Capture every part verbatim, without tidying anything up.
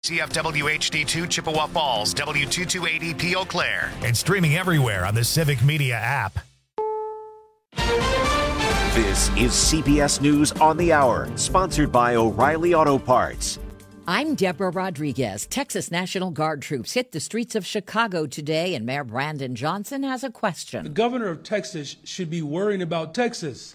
C F W H D two Chippewa Falls, W two two eight E P Eau Claire. And streaming everywhere on the Civic Media app. This is C B S News on the Hour, sponsored by O'Reilly Auto Parts. I'm Deborah Rodriguez. Texas National Guard troops hit the streets of Chicago today, and Mayor Brandon Johnson has a question. The governor of Texas should be worrying about Texas.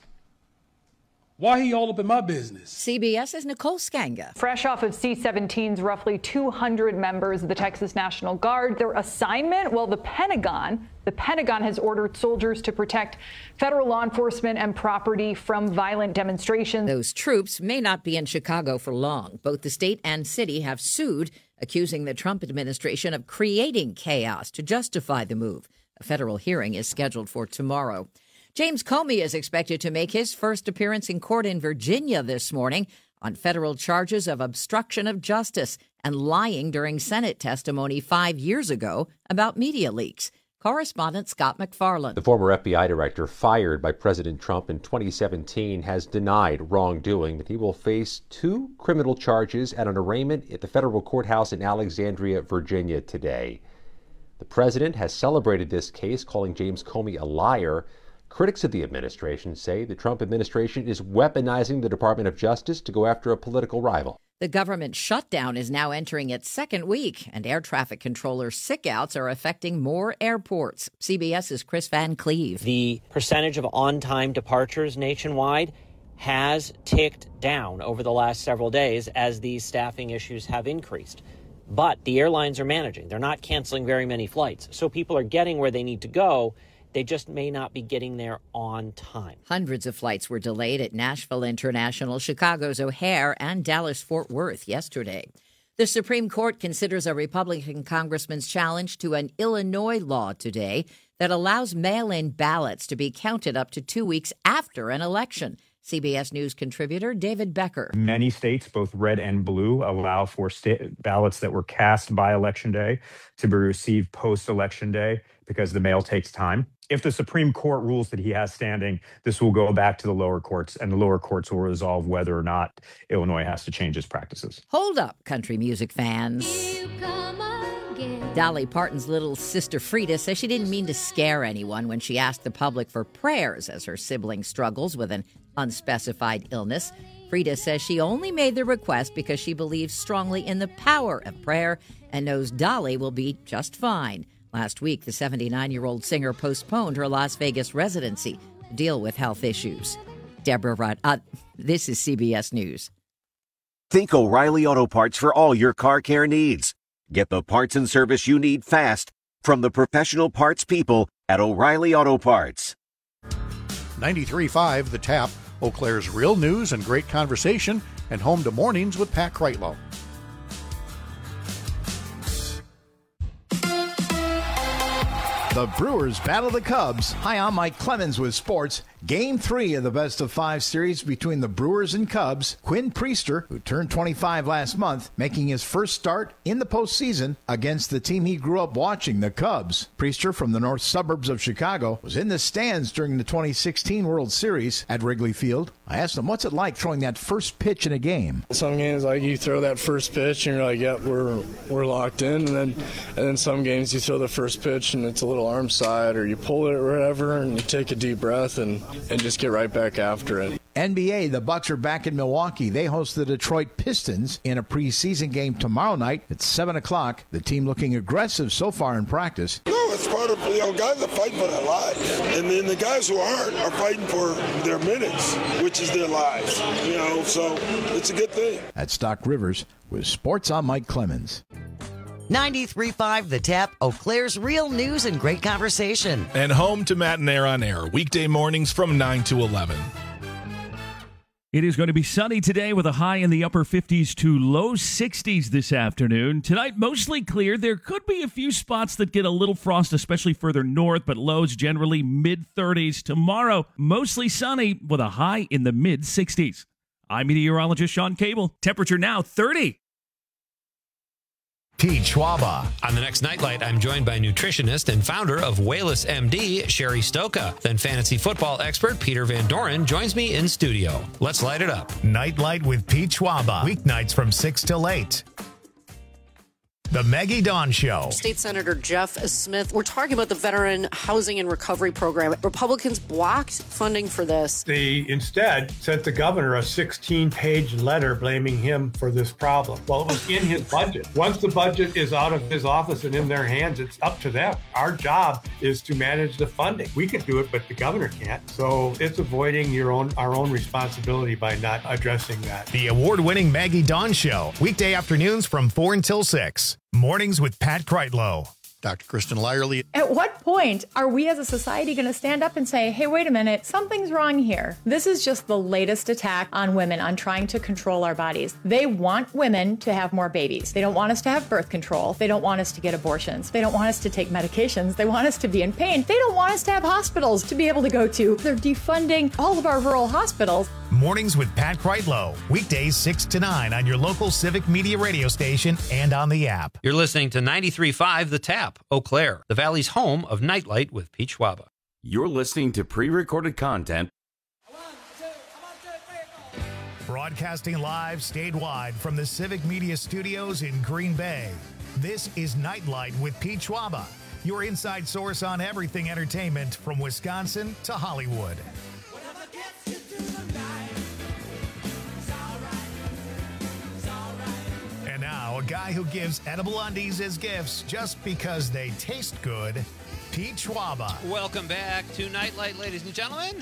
Why he all up in my business? CBS's Nicole Skanga. Fresh off of C seventeen's roughly two hundred members of the Texas National Guard, their assignment, well, the Pentagon, the Pentagon has ordered soldiers to protect federal law enforcement and property from violent demonstrations. Those troops may not be in Chicago for long. Both the state and city have sued, accusing the Trump administration of creating chaos to justify the move. A federal hearing is scheduled for tomorrow. James Comey is expected to make his first appearance in court in Virginia this morning on federal charges of obstruction of justice and lying during Senate testimony five years ago about media leaks. Correspondent Scott McFarland. The former F B I director fired by President Trump in twenty seventeen has denied wrongdoing, but he will face two criminal charges at an arraignment at the federal courthouse in Alexandria, Virginia today. The president has celebrated this case, calling James Comey a liar. Critics of the administration say the Trump administration is weaponizing the Department of Justice to go after a political rival. The government shutdown is now entering its second week, and air traffic controller sickouts are affecting more airports. CBS's Chris Van Cleve. The percentage of on-time departures nationwide has ticked down over the last several days as these staffing issues have increased. But the airlines are managing. They're not canceling very many flights, so people are getting where they need to go. They just may not be getting there on time. Hundreds of flights were delayed at Nashville International, Chicago's O'Hare, and Dallas-Fort Worth yesterday. The Supreme Court considers a Republican congressman's challenge to an Illinois law today that allows mail-in ballots to be counted up to two weeks after an election. C B S News contributor David Becker. Many states, both red and blue, allow for sta- ballots that were cast by Election Day to be received post-Election Day because the mail takes time. If the Supreme Court rules that he has standing, this will go back to the lower courts, and the lower courts will resolve whether or not Illinois has to change its practices. Hold up, country music fans. Dolly Parton's little sister Frida says she didn't mean to scare anyone when she asked the public for prayers as her sibling struggles with an unspecified illness. Frida says she only made the request because she believes strongly in the power of prayer and knows Dolly will be just fine. Last week, the seventy-nine-year-old singer postponed her Las Vegas residency to deal with health issues. Deborah Rudd, uh, this is C B S News. Think O'Reilly Auto Parts for all your car care needs. Get the parts and service you need fast from the professional parts people at O'Reilly Auto Parts. ninety-three point five The Tap, Eau Claire's real news and great conversation, and home to Mornings with Pat Kreitlow. The Brewers battle the Cubs. Hi, I'm Mike Clemens with sports. Game three of the best of five series between the Brewers and Cubs. Quinn Priester, who turned twenty-five last month, making his first start in the postseason against the team he grew up watching, the Cubs. Priester, from the north suburbs of Chicago, was in the stands during the twenty sixteen World Series at Wrigley Field. I asked him, what's it like throwing that first pitch in a game? Some games, like, you throw that first pitch and you're like, yeah, we're we're locked in. And then and then some games you throw the first pitch and it's a little arm side, or you pull it or whatever, and you take a deep breath and, and just get right back after it. N B A, the Bucks are back in Milwaukee. They host the Detroit Pistons in a preseason game tomorrow night at seven o'clock. The team looking aggressive so far in practice. No, it's part of, you know, guys are fighting for their lives. And then the guys who aren't are fighting for their minutes, which is their lives. You know, so it's a good thing. At Stock Rivers with Sports, I'm Mike Clemens. ninety-three point five The Tap, Eau Claire's real news and great conversation. And home to Matt and Air on Air, weekday mornings from nine to eleven. It is going to be sunny today with a high in the upper fifties to low sixties this afternoon. Tonight, mostly clear. There could be a few spots that get a little frost, especially further north, but lows generally mid-thirties. Tomorrow, mostly sunny with a high in the mid-sixties. I'm meteorologist Sean Cable. Temperature now thirty. Pete Schwaba. On the next Nightlight, I'm joined by nutritionist and founder of Wayless M D, Sherry Stoka. Then fantasy football expert Peter Van Doren joins me in studio. Let's light it up. Nightlight with Pete Schwaba. Weeknights from six till eight. The Maggie Dawn Show. State Senator Jeff Smith, we're talking about the Veteran Housing and Recovery Program. Republicans blocked funding for this. They instead sent the governor a sixteen-page letter blaming him for this problem. Well, it was in his budget. Once the budget is out of his office and in their hands, it's up to them. Our job is to manage the funding. We can do it, but the governor can't. So it's avoiding your own our own responsibility by not addressing that. The award-winning Maggie Dawn Show. Weekday afternoons from four until six. Mornings with Pat Kreitlow. Doctor Kristen Lyerly. At what point are we as a society going to stand up and say, hey, wait a minute, something's wrong here? This is just the latest attack on women, on trying to control our bodies. They want women to have more babies. They don't want us to have birth control. They don't want us to get abortions. They don't want us to take medications. They want us to be in pain. They don't want us to have hospitals to be able to go to. They're defunding all of our rural hospitals. Mornings with Pat Kreitlow. Weekdays six to nine on your local Civic Media radio station and on the app. You're listening to ninety-three point five The Tap, Eau Claire, the Valley's home of Nightlight with Pete Schwaba. You're listening to pre-recorded content. Broadcasting live statewide from the Civic Media Studios in Green Bay. This is Nightlight with Pete Schwaba, your inside source on everything entertainment from Wisconsin to Hollywood. And now, a guy who gives edible undies as gifts just because they taste good, Pete Schwaba. Welcome back to Nightlight, ladies and gentlemen.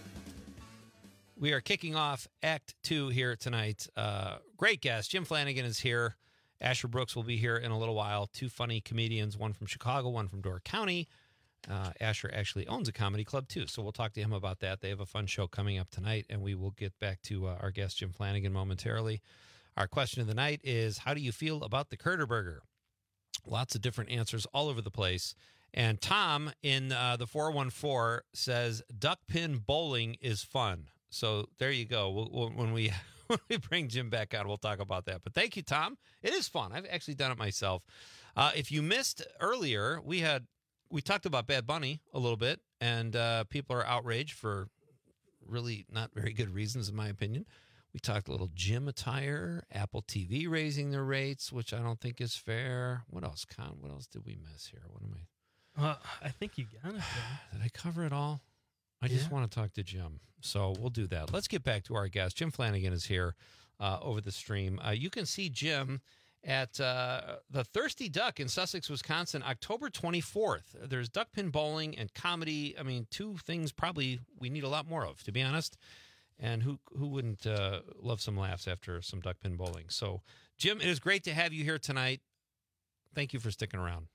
We are kicking off Act Two here tonight. Uh, great guest. Jim Flanagan is here. Asher Brooks will be here in a little while. Two funny comedians, one from Chicago, one from Door County. Uh, Asher actually owns a comedy club, too, so we'll talk to him about that. They have a fun show coming up tonight, and we will get back to uh, our guest, Jim Flanagan, momentarily. Our question of the night is, how do you feel about the Kurter Burger? Lots of different answers all over the place. And Tom in uh, the four one four says, duck pin bowling is fun. So there you go. We'll, we'll, when we when we bring Jim back on, we'll talk about that. But thank you, Tom. It is fun. I've actually done it myself. Uh, if you missed earlier, we had we talked about Bad Bunny a little bit, and uh, people are outraged for really not very good reasons, in my opinion. We talked a little gym attire, Apple T V raising their rates, which I don't think is fair. What else, Con? What else did we miss here? What am I? Uh, I think you got it. Did I cover it all? I just yeah. want to talk to Jim, so we'll do that. Let's get back to our guest. Jim Flanagan is here uh, over the stream. Uh, you can see Jim at uh, the Thirsty Duck in Sussex, Wisconsin, October twenty-fourth. There's duck pin bowling and comedy. I mean, two things probably we need a lot more of, to be honest. And who who wouldn't uh, love some laughs after some duck pin bowling? So, Jim, it is great to have you here tonight. Thank you for sticking around.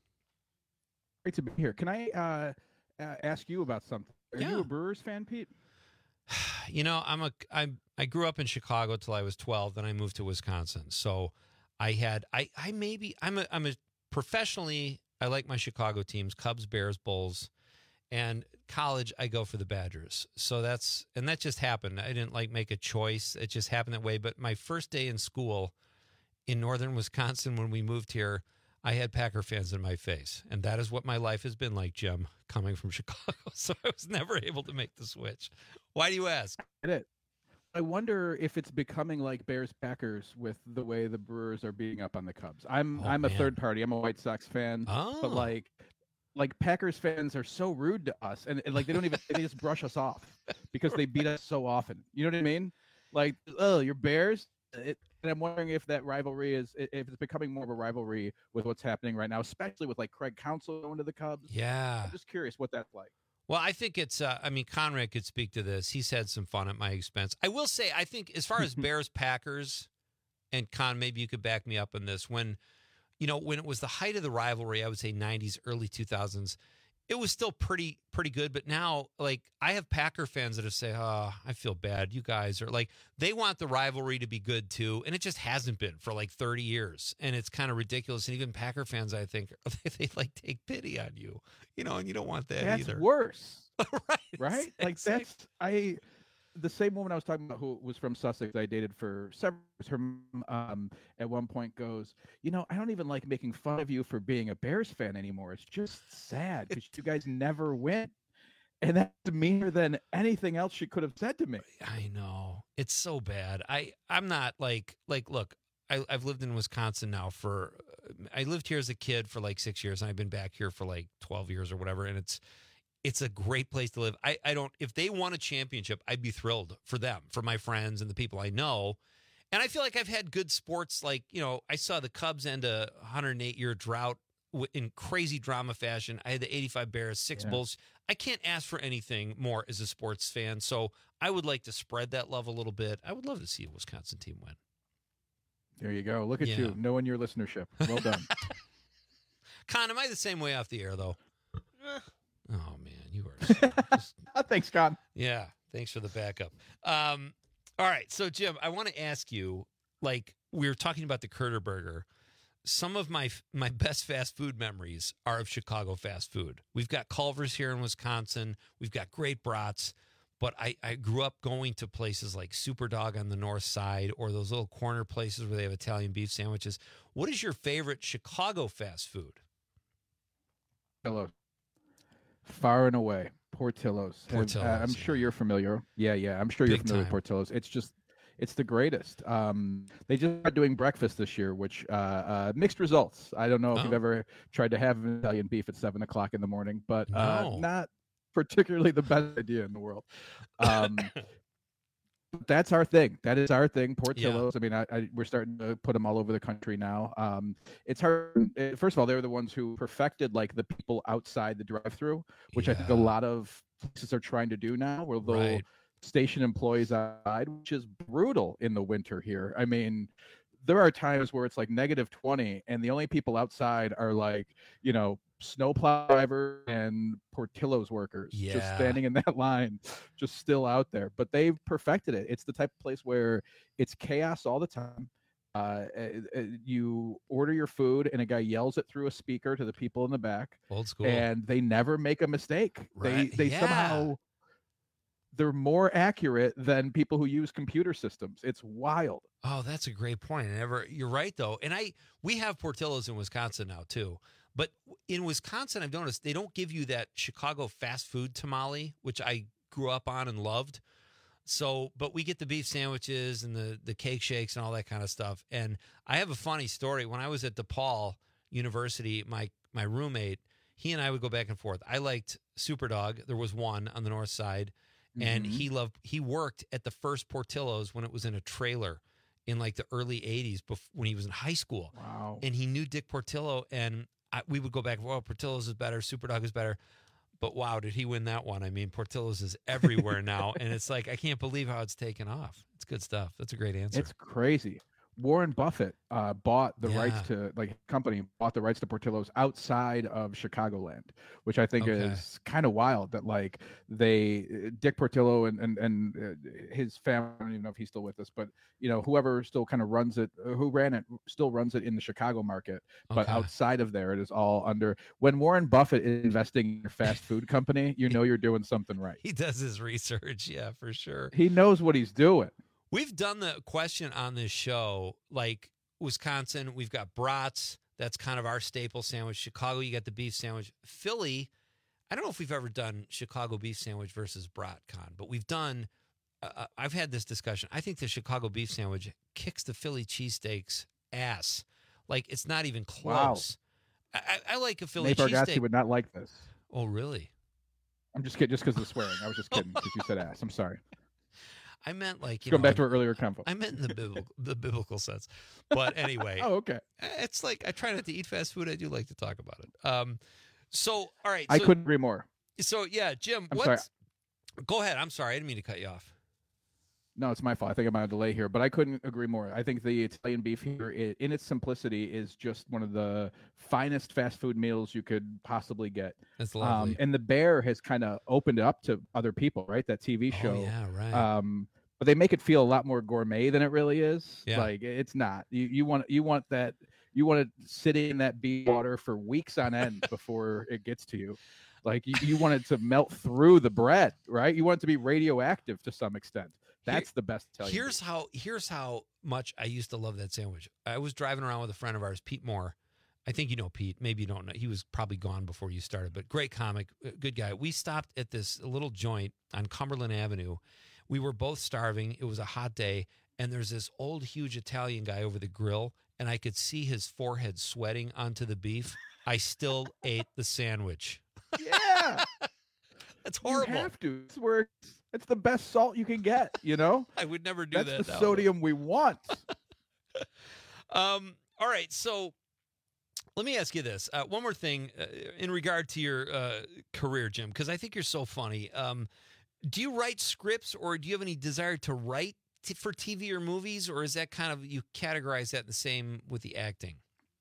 Great to be here. Can I uh, uh, ask you about something? Are yeah. you a Brewers fan, Pete? You know, I'm a I I grew up in Chicago till I was twelve, then I moved to Wisconsin. So I had I I maybe I'm a I'm a professionally I like my Chicago teams, Cubs, Bears, Bulls. And college, I go for the Badgers. So that's, and that just happened. I didn't like make a choice. It just happened that way. But my first day in school in northern Wisconsin, when we moved here, I had Packer fans in my face. And that is what my life has been like, Jim, coming from Chicago. So I was never able to make the switch. Why do you ask? It. I wonder if it's becoming like Bears Packers with the way the Brewers are beating up on the Cubs. I'm, Oh, I'm a man. third party. I'm a White Sox fan. Oh. But like, like Packers fans are so rude to us, and, and like they don't even they just brush us off because they beat us so often. You know what I mean? Like, oh, you're Bears. It, and I'm wondering if that rivalry is if it's becoming more of a rivalry with what's happening right now, especially with like Craig Counsell going to the Cubs. Yeah. I'm just curious what that's like. Well, I think it's, uh, I mean, Conrad could speak to this. He's had some fun at my expense. I will say, I think as far as Bears, Packers, and Con, maybe you could back me up on this. When, you know, when it was the height of the rivalry, I would say nineties, early two thousands, it was still pretty, pretty good. But now, like, I have Packer fans that have say, oh, I feel bad. You guys are like, they want the rivalry to be good too. And it just hasn't been for like thirty years. And it's kind of ridiculous. And even Packer fans, I think, they, they like take pity on you, you know, and you don't want that That's either. worse. right. Right? Like Exactly. that's, I, the same woman I was talking about who was from Sussex, I dated for several years, her mom, um, at one point goes, you know, I don't even like making fun of you for being a Bears fan anymore. It's just sad because you guys never win. And that's meaner than anything else she could have said to me. I know. It's so bad. I, I'm not like, like, look, I, I've lived in Wisconsin now for I lived here as a kid for like six years, and I've been back here for like twelve years or whatever, and it's it's a great place to live. I, I don't, if they won a championship, I'd be thrilled for them, for my friends and the people I know. And I feel like I've had good sports. Like, you know, I saw the Cubs end a one hundred eight year drought in crazy drama fashion. I had the eighty-five Bears, six Yeah. Bulls. I can't ask for anything more as a sports fan. So I would like to spread that love a little bit. I would love to see a Wisconsin team win. There you go. Look at Yeah. you, knowing your listenership. Well done. Con, am I the same way off the air, though? Oh, man, you are. So just, Thanks, Con. yeah, thanks for the backup. Um, all right, so, Jim, I want to ask you, like, we were talking about the Kurter Burger. Some of my my best fast food memories are of Chicago fast food. We've got Culver's here in Wisconsin. We've got great brats. But I, I grew up going to places like Superdog on the north side or those little corner places where they have Italian beef sandwiches. What is your favorite Chicago fast food? Hello. Far and away, Portillo's. And, uh, Portillo's, I'm sure you're familiar. Yeah, yeah. I'm sure you're Big familiar time. with Portillo's. It's just, it's the greatest. Um, they just started doing breakfast this year, which uh, uh, mixed results. I don't know if Oh. you've ever tried to have Italian beef at seven o'clock in the morning, but uh, No. not particularly the best idea in the world. Um, that's our thing. That is our thing. Portillo's. I mean, I, I, we're starting to put them all over the country now. Um, it's hard. eh, First of all, they're the ones who perfected like the people outside the drive-through, which I think a Yeah. lot of places are trying to do now, where they'll Right. station employees outside, which is brutal in the winter here. I mean, there are times where it's like negative twenty, and the only people outside are like, you know, snowplow driver and Portillo's workers just Yeah. standing in that line, just still out there. But they've perfected it. It's the type of place where it's chaos all the time. Uh, uh, uh, you order your food, and a guy yells it through a speaker to the people in the back, Old school. and they never make a mistake. Right. They they Yeah. somehow they're more accurate than people who use computer systems. It's wild. Oh, that's a great point. I never, you're right though. And I, we have Portillo's in Wisconsin now too. But in Wisconsin, I've noticed they don't give you that Chicago fast food tamale, which I grew up on and loved. So, but we get the beef sandwiches and the the cake shakes and all that kind of stuff. And I have a funny story. When I was at DePaul University, my my roommate, he and I would go back and forth. I liked Superdog. There was one on the north side. And Mhm. he loved, he worked at the first Portillo's when it was in a trailer in like the early eighties bef- when he was in high school. Wow. And he knew Dick Portillo, and I, we would go back, well, Portillo's is better, Superdog is better. But wow, did he win that one? I mean, Portillo's is everywhere now. And it's like, I can't believe how it's taken off. It's good stuff. That's a great answer. It's crazy. Warren Buffett uh, bought the rights Yeah. to, like, company bought the rights to Portillo's outside of Chicagoland, which I think Okay. is kind of wild. That like they, uh, Dick Portillo and and and uh, his family. I don't even know if he's still with us, but you know, whoever still kind of runs it, uh, who ran it, still runs it in the Chicago market. But Okay. outside of there, it is all under. When Warren Buffett is investing in a fast food company, you know you're doing something right. He does his research. Yeah, for sure. He knows what he's doing. We've done the question on this show, like Wisconsin, we've got brats. That's kind of our staple sandwich. Chicago, you got the beef sandwich. Philly, I don't know if we've ever done Chicago beef sandwich versus brat con, but we've done, uh, I've had this discussion. I think the Chicago beef sandwich kicks the Philly cheesesteaks ass. Like, it's not even Wow. close. I, I, I like a Philly Nate Bargatze cheesesteak. would not like this. Oh, really? I'm just kidding, just because of the swearing. I was just kidding because you said ass. I'm sorry. I meant like, you Going know, back to our earlier convo. I meant in the biblical, the biblical sense. But anyway, Oh, okay. it's like I try not to eat fast food. I do like to talk about it. Um, so all right, I so, couldn't agree more. So yeah, Jim, I'm what's? sorry. Go ahead. I'm sorry. I didn't mean to cut you off. No, it's my fault. I think I'm on a delay here, but I couldn't agree more. I think the Italian beef here, i- in its simplicity, is just one of the finest fast food meals you could possibly get. That's lovely. Um, and the Bear has kind of opened it up to other people, right? That T V show. Oh yeah, right. Um, but they make it feel a lot more gourmet than it really is. Yeah. Like it's not. You you want you want that you want to sit in that beef water for weeks on end before it gets to you. Like you, you want it to melt through the bread, right? You want it to be radioactive to some extent. That's the best Italian Here's beef. how. Here's how much I used to love that sandwich. I was driving around with a friend of ours, Pete Moore. I think you know Pete. Maybe you don't know. He was probably gone before you started, but great comic, uh, good guy. We stopped at this little joint on Cumberland Avenue. We were both starving. It was a hot day, and there's this old, huge Italian guy over the grill, and I could see his forehead sweating onto the beef, I still ate the sandwich. Yeah. That's horrible. You have to. It's where it's, it's the best salt you can get, you know? I would never do That's that. That's the now. sodium we want. um. All right, so let me ask you this. Uh, one more thing uh, in regard to your uh, career, Jim, because I think you're so funny. Um, do you write scripts, or do you have any desire to write t- for T V or movies, or is that kind of, you categorize that the same with the acting?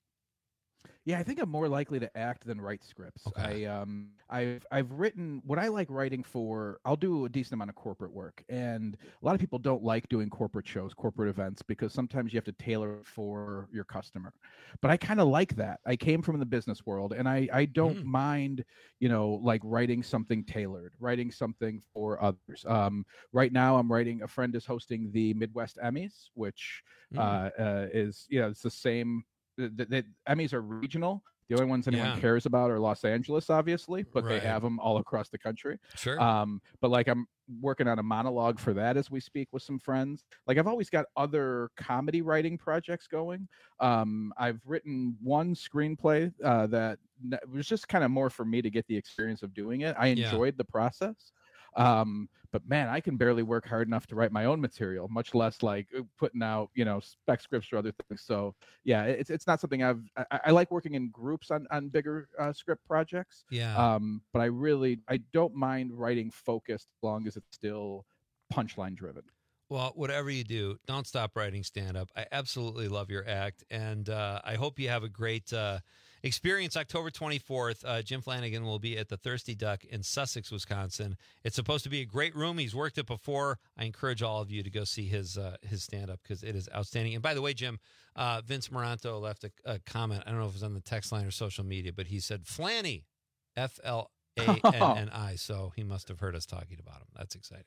Yeah, I think I'm more likely to act than write scripts. Okay. I um I've I've written what I like writing for. I'll do a decent amount of corporate work, and a lot of people don't like doing corporate shows, corporate events, because sometimes you have to tailor it for your customer. But I kind of like that. I came from the business world, and I I don't Mm. mind, you know, like writing something tailored, writing something for others. Um, right now I'm writing. A friend is hosting the Midwest Emmys, which Mm. uh, uh is you know it's the same. The, the Emmys are regional. The only ones anyone Yeah. cares about are Los Angeles, obviously, but Right. they have them all across the country. Sure. Um, but like I'm working on a monologue for that as we speak with some friends. Like I've always got other comedy writing projects going. Um, I've written one screenplay uh, that n- was just kind of more for me to get the experience of doing it. I Yeah. enjoyed the process. Um, but man, I can barely work hard enough to write my own material, much less like uh, putting out, you know, spec scripts or other things. So yeah, it's it's not something I've. I, I like working in groups on on bigger uh, script projects. Yeah. Um, but I really I don't mind writing focused as long as it's still punchline driven. Well, whatever you do, don't stop writing stand-up. I absolutely love your act, and uh, I hope you have a great uh, experience. October twenty-fourth, uh, Jim Flanagan will be at the Thirsty Duck in Sussex, Wisconsin. It's supposed to be a great room. He's worked it before. I encourage all of you to go see his uh, his stand-up because it is outstanding. And by the way, Jim, uh, Vince Moranto left a, a comment. I don't know if it was on the text line or social media, but he said Flanny, F L A N N I. So he must have heard us talking about him. That's exciting.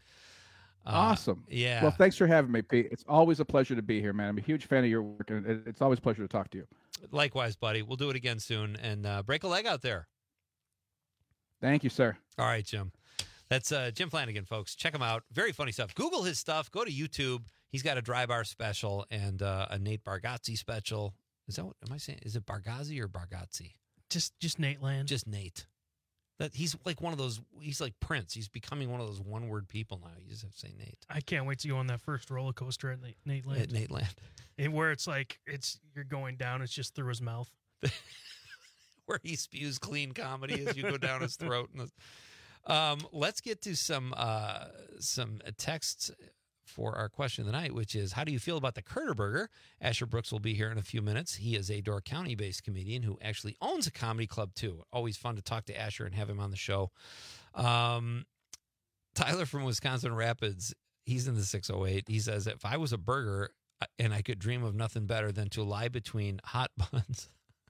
Uh, Awesome. Yeah. Well, thanks for having me, Pete. It's always a pleasure to be here, man. I'm a huge fan of your work, and it- it's always a pleasure to talk to you. Likewise, buddy. We'll do it again soon, and uh, break a leg out there. Thank you, sir. All right, Jim. That's uh, Jim Flanagan, folks. Check him out. Very funny stuff. Google his stuff. Go to YouTube. He's got a Dry Bar special and uh, a Nate Bargatze special. Is that what am I saying? Is it Bargazzi or Bargatze? Just just Nate Land. Just Nate. That he's like one of those. He's like Prince. He's becoming one of those one-word people now. You just have to say Nate. I can't wait to go on that first roller coaster at Nate, Nate Land. At Nate Land. And where it's like it's you're going down, it's just through his mouth. Where he spews clean comedy as you go down his throat. And the, um, let's get to some uh, some texts for our question of the night, which is, how do you feel about the Curter Burger? Asher Brooks will be here in a few minutes. He is a Door County-based comedian who actually owns a comedy club, too. Always fun to talk to Asher and have him on the show. Um, Tyler from Wisconsin Rapids, he's in the six oh eight. He says, if I was a burger and I could dream of nothing better than to lie between hot buns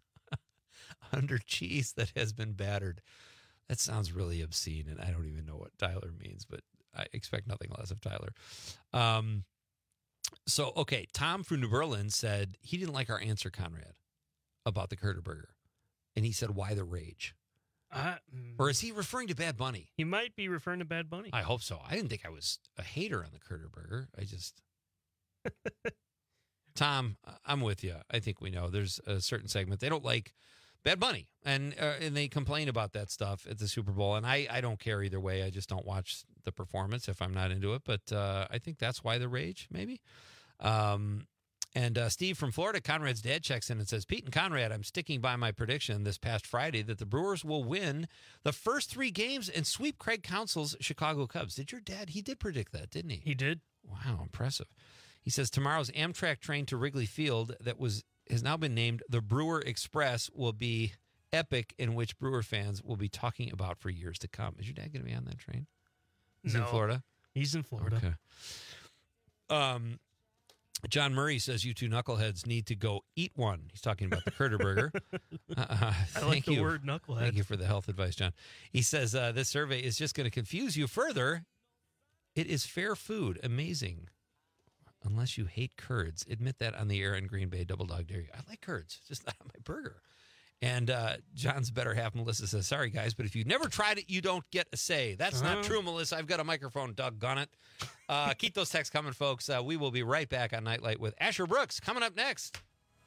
under cheese that has been battered. That sounds really obscene, and I don't even know what Tyler means, but I expect nothing less of Tyler. Um, so, okay, Tom from New Berlin said he didn't like our answer, Conrad, about the Curter Burger. And he said, why the rage? Uh, Or is he referring to Bad Bunny? He might be referring to Bad Bunny. I hope so. I didn't think I was a hater on the Curter Burger. I just... Tom, I'm with you. I think we know there's a certain segment. They don't like Bad Bunny, and uh, and they complain about that stuff at the Super Bowl. And I, I don't care either way. I just don't watch the performance if I'm not into it. But uh, I think that's why the rage, maybe. Um, and uh, Steve from Florida, Conrad's dad, checks in and says, Pete and Conrad, I'm sticking by my prediction this past Friday that the Brewers will win the first three games and sweep Craig Counsell's Chicago Cubs. Did your dad? He did predict that, didn't he? He did. Wow, impressive. He says tomorrow's Amtrak train to Wrigley Field that was has now been named the Brewer Express will be epic, in which Brewer fans will be talking about for years to come. Is your dad going to be on that train? He's No. in Florida? He's in Florida. Okay. Um, John Murray says you two knuckleheads need to go eat one. He's talking about the Curter Burger. Uh, I like thank the you. word knucklehead. Thank you for the health advice, John. He says uh, this survey is just going to confuse you further. It is fair food. Amazing. Unless you hate curds. Admit that on the air in Green Bay. Double Dog Dairy. I like curds, just not on my burger. And uh, John's better half, Melissa, says, sorry, guys, but if you never tried it, you don't get a say. That's Uh-huh. not true, Melissa. I've got a microphone, doggone it. Uh, keep those texts coming, folks. Uh, we will be right back on Nightlight with Asher Brooks coming up next.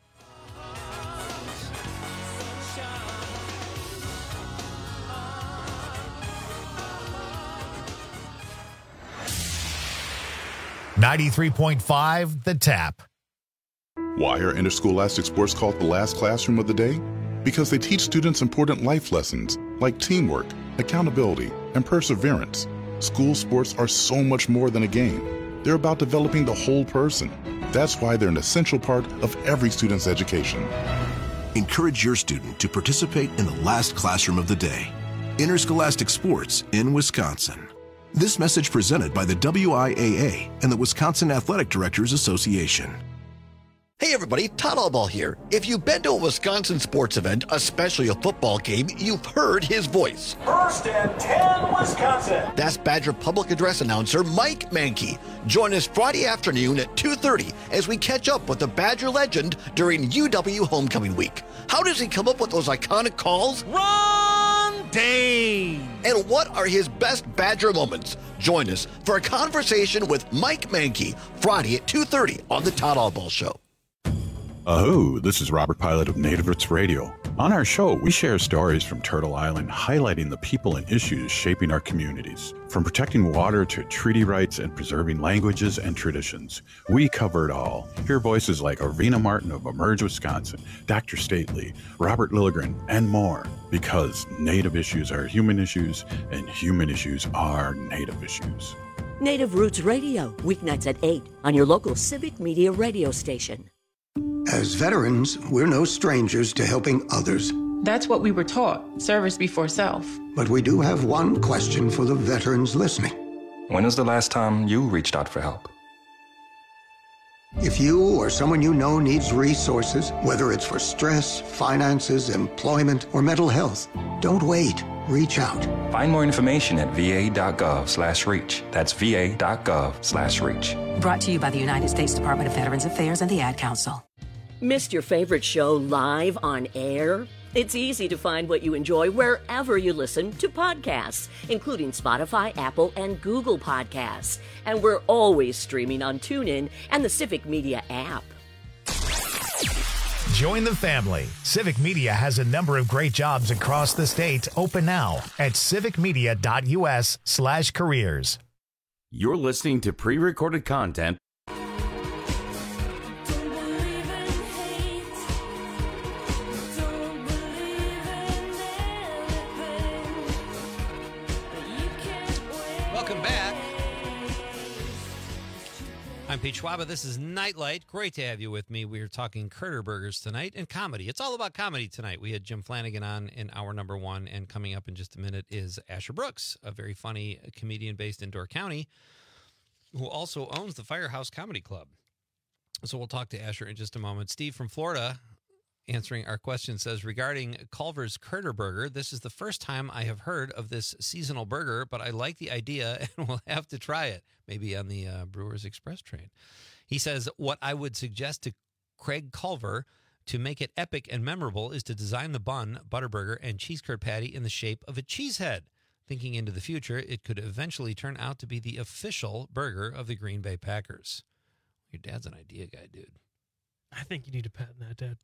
ninety-three point five The Tap. Why are interscholastic sports called the last classroom of the day? Because they teach students important life lessons like teamwork, accountability, and perseverance. School sports are so much more than a game. They're about developing the whole person. That's why they're an essential part of every student's education. Encourage your student to participate in the last classroom of the day. Interscholastic sports in Wisconsin. This message presented by the W I A A and the Wisconsin Athletic Directors Association. Hey everybody, Todd Allball here. If you've been to a Wisconsin sports event, especially a football game, you've heard his voice. First and ten, Wisconsin. That's Badger Public Address announcer Mike Mankey. Join us Friday afternoon at two thirty as we catch up with the Badger legend during U W Homecoming Week. How does he come up with those iconic calls? Ron Dane! And what are his best Badger moments? Join us for a conversation with Mike Mankey Friday at two thirty on the Todd Allball Show. Aho, this is Robert Pilot of Native Roots Radio. On our show, we share stories from Turtle Island highlighting the people and issues shaping our communities. From protecting water to treaty rights and preserving languages and traditions, we cover it all. Hear voices like Arvina Martin of Emerge Wisconsin, Doctor Stately, Robert Lilligren, and more. Because Native issues are human issues, and human issues are Native issues. Native Roots Radio, weeknights at eight on your local Civic Media radio station. As veterans, we're no strangers to helping others. That's what we were taught, service before self. But we do have one question for the veterans listening. When was the last time you reached out for help? If you or someone you know needs resources, whether it's for stress, finances, employment, or mental health, don't wait. Reach out. Find more information at va.gov slash reach. That's va.gov slash reach. Brought to you by the United States Department of Veterans Affairs and the Ad Council. Missed your favorite show live on air? It's easy to find what you enjoy wherever you listen to podcasts, including Spotify, Apple, and Google Podcasts. And we're always streaming on TuneIn and the Civic Media app. Join the family. Civic Media has a number of great jobs across the state open now at civicmedia.us slash careers. You're listening to pre-recorded content. Welcome back. I'm Pete Schwaba. This is Nightlight. Great to have you with me. We are talking Curter Burgers tonight and comedy. It's all about comedy tonight. We had Jim Flanagan on in hour number one, and coming up in just a minute is Asher Brooks, a very funny comedian based in Door County, who also owns the Firehouse Comedy Club. So we'll talk to Asher in just a moment. Steve from Florida, answering our question, says, regarding Culver's Curter Burger, this is the first time I have heard of this seasonal burger, but I like the idea and we'll have to try it, maybe on the uh, Brewers Express train. He says, what I would suggest to Craig Culver to make it epic and memorable is to design the bun, butterburger, and cheese curd patty in the shape of a cheese head. Thinking into the future, it could eventually turn out to be the official burger of the Green Bay Packers. Your dad's an idea guy, dude. I think you need to patent that, Dad.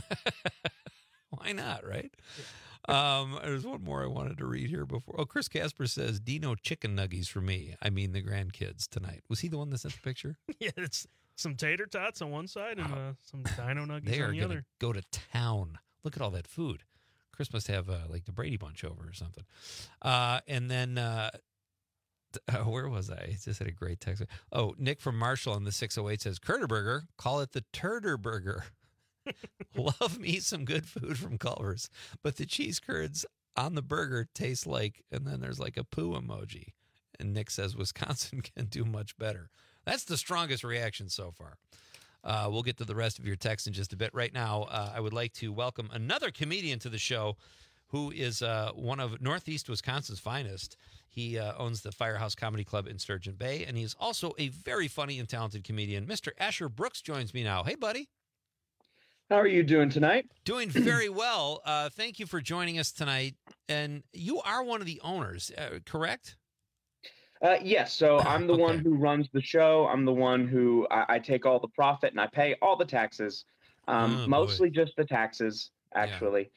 Why not, right? Yeah. Um, there's one more I wanted to read here before. Oh, Chris Casper says, Dino chicken nuggies for me. I mean the grandkids tonight. Was he the one that sent the picture? Yeah, it's some tater tots on one side and uh, some dino nuggies they on are the gonna other. Go to town. Look at all that food. Chris must have uh, like the Brady Bunch over or something. Uh, and then, uh, uh, where was I? He just had a great text. Oh, Nick from Marshall on the six oh eight says, Curter Burger, call it the Turter Burger. Love me some good food from Culver's, but the cheese curds on the burger taste like, and then there's like a poo emoji. And Nick says, Wisconsin can do much better. That's the strongest reaction so far. Uh, we'll get to the rest of your text in just a bit. Right now, uh, I would like to welcome another comedian to the show who is uh, one of Northeast Wisconsin's finest. He uh, owns the Firehouse Comedy Club in Sturgeon Bay, and he is also a very funny and talented comedian. Mister Asher Brooks joins me now. Hey, buddy. How are you doing tonight? Doing very well. Uh, thank you for joining us tonight. And you are one of the owners, uh, correct? Uh, yes. So I'm the okay. one who runs the show. I'm the one who I, I take all the profit and I pay all the taxes. Um, Oh, mostly just the taxes, actually.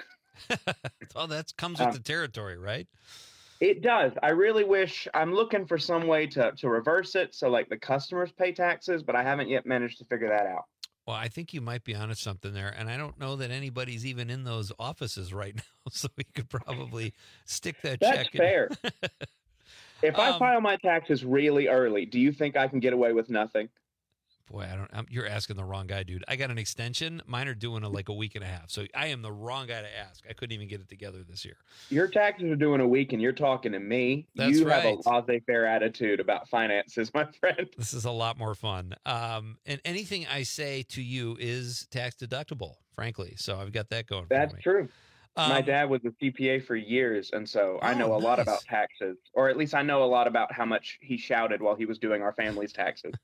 Well, that comes with Um, the territory, right? It does. I really wish I'm looking for some way to to reverse it so like the customers pay taxes, but I haven't yet managed to figure that out. Well, I think you might be onto something there, and I don't know that anybody's even in those offices right now, so we could probably stick that That's check in. fair. If I Um, file my taxes really early, do you think I can get away with nothing? Boy, I don't. I'm, you're asking the wrong guy, dude. I got an extension. Mine are doing a, like a week and a half, so I am the wrong guy to ask. I couldn't even get it together this year. Your taxes are due in a week, and you're talking to me. That's you right. have a laissez-faire attitude about finances, my friend. This is a lot more fun. Um, and anything I say to you is tax deductible, frankly. So I've got that going. That's for me. true. my Um, dad was a C P A for years, and so I Oh, know a lot nice. about taxes, or at least I know a lot about how much he shouted while he was doing our family's taxes.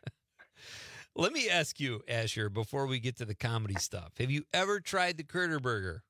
Let me ask you, Asher, before we get to the comedy stuff, have you ever tried the Critter Burger?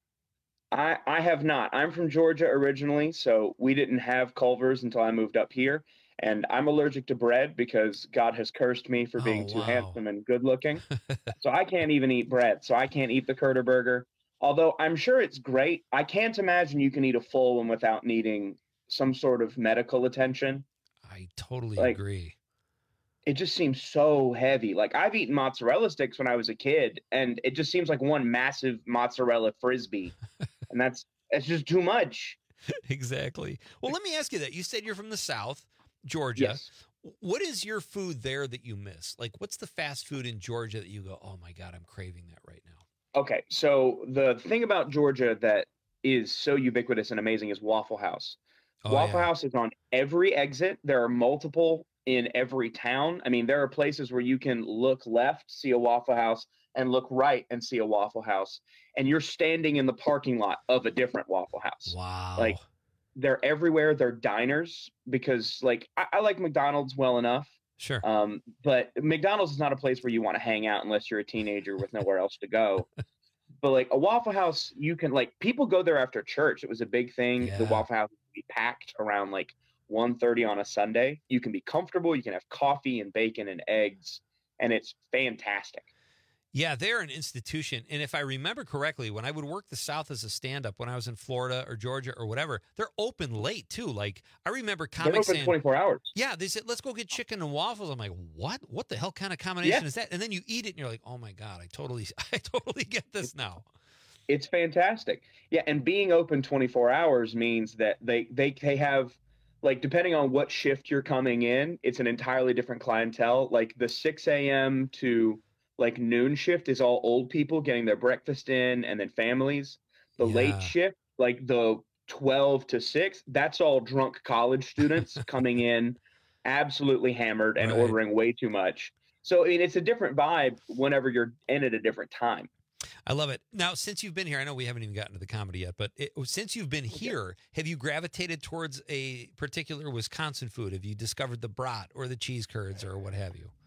I, I have not. I'm from Georgia originally, so we didn't have Culver's until I moved up here. And I'm allergic to bread because God has cursed me for being Oh, too wow. handsome and good looking. So I can't even eat bread. So I can't eat the Critter Burger. Although I'm sure it's great. I can't imagine you can eat a full one without needing some sort of medical attention. I totally Like- agree. It just seems so heavy. Like I've eaten mozzarella sticks when I was a kid, and it just seems like one massive mozzarella frisbee. And that's it's just too much. Exactly. Well, let me ask you that. You said you're from the South, Georgia. Yes. What is your food there that you miss? Like, what's the fast food in Georgia that you go, oh my God, I'm craving that right now? Okay, so the thing about Georgia that is so ubiquitous and amazing is Waffle House. Oh, Waffle yeah. House is on every exit. There are multiple in every town. I mean, there are places where you can look left, see a Waffle House, and look right and see a Waffle House. And you're standing in the parking lot of a different Waffle House. Wow. Like, they're everywhere. They're diners because, like, I, I like McDonald's well enough. Sure. Um, but McDonald's is not a place where you want to hang out unless you're a teenager with nowhere else to go. But like a Waffle House, you can like people go there after church. It was a big thing. The Yeah. Waffle House would be packed around like one thirty on a Sunday. You can be comfortable. You can have coffee and bacon and eggs, and it's fantastic. Yeah, they're an institution. And if I remember correctly, when I would work the South as a stand-up when I was in Florida or Georgia or whatever, they're open late too. Like I remember They're comics open saying, twenty-four hours. yeah, they said, let's go get chicken and waffles. I'm like, what? What the hell kind of combination Yeah. is that? And then you eat it and you're like, oh my God, I totally, I totally get this now. It's fantastic. Yeah, and being open twenty-four hours means that they they they have like depending on what shift you're coming in, it's an entirely different clientele. Like the six a.m. to like noon shift is all old people getting their breakfast in and then families. The Yeah. late shift, like the twelve to six, that's all drunk college students coming in absolutely hammered and Right. ordering way too much. So I mean it's a different vibe whenever you're in at a different time. I love it. Now, since you've been here, I know we haven't even gotten to the comedy yet, but it, since you've been here, have you gravitated towards a particular Wisconsin food? Have you discovered the brat or the cheese curds or what have you?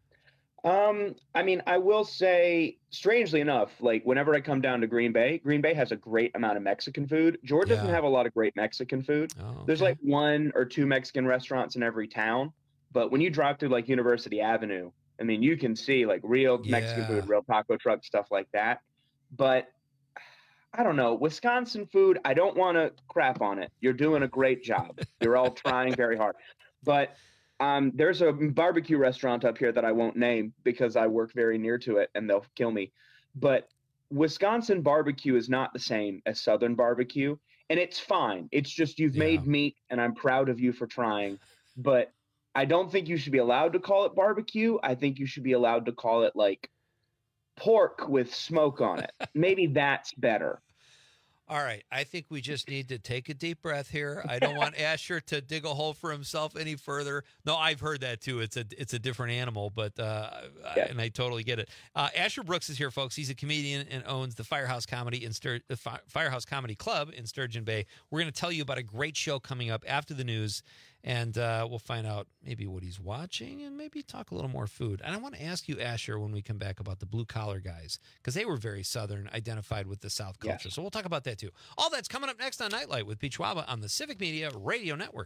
Um, I mean, I will say, strangely enough, like whenever I come down to Green Bay, Green Bay has a great amount of Mexican food. Georgia doesn't Yeah. have a lot of great Mexican food. Oh, There's okay. like one or two Mexican restaurants in every town, but when you drive through like University Avenue, I mean, you can see like real Mexican Yeah. food, real taco trucks, stuff like that. But I don't know, Wisconsin food, I don't want to crap on it. You're doing a great job. You're all trying very hard. But um, there's a barbecue restaurant up here that I won't name because I work very near to it and they'll kill me. But Wisconsin barbecue is not the same as Southern barbecue. And it's fine. It's just you've Yeah. made meat and I'm proud of you for trying. But I don't think you should be allowed to call it barbecue. I think you should be allowed to call it like pork with smoke on it. Maybe that's better. All right. I think we just need to take a deep breath here. I don't want Asher to dig a hole for himself any further. No, I've heard that too. It's a it's a different animal, but uh, I- Yeah. and I totally get it. Uh, Asher Brooks is here, folks. He's a comedian and owns the Firehouse Comedy in Stur- the Fi- Firehouse Comedy Club in Sturgeon Bay. We're going to tell you about a great show coming up after the news, and uh, we'll find out maybe what he's watching and maybe talk a little more food. And I want to ask you, Asher, when we come back about the blue collar guys, because they were very Southern, identified with the South culture. Yes. So we'll talk about that too. All that's coming up next on Nightlight with Pete Schwaba on the Civic Media Radio Network.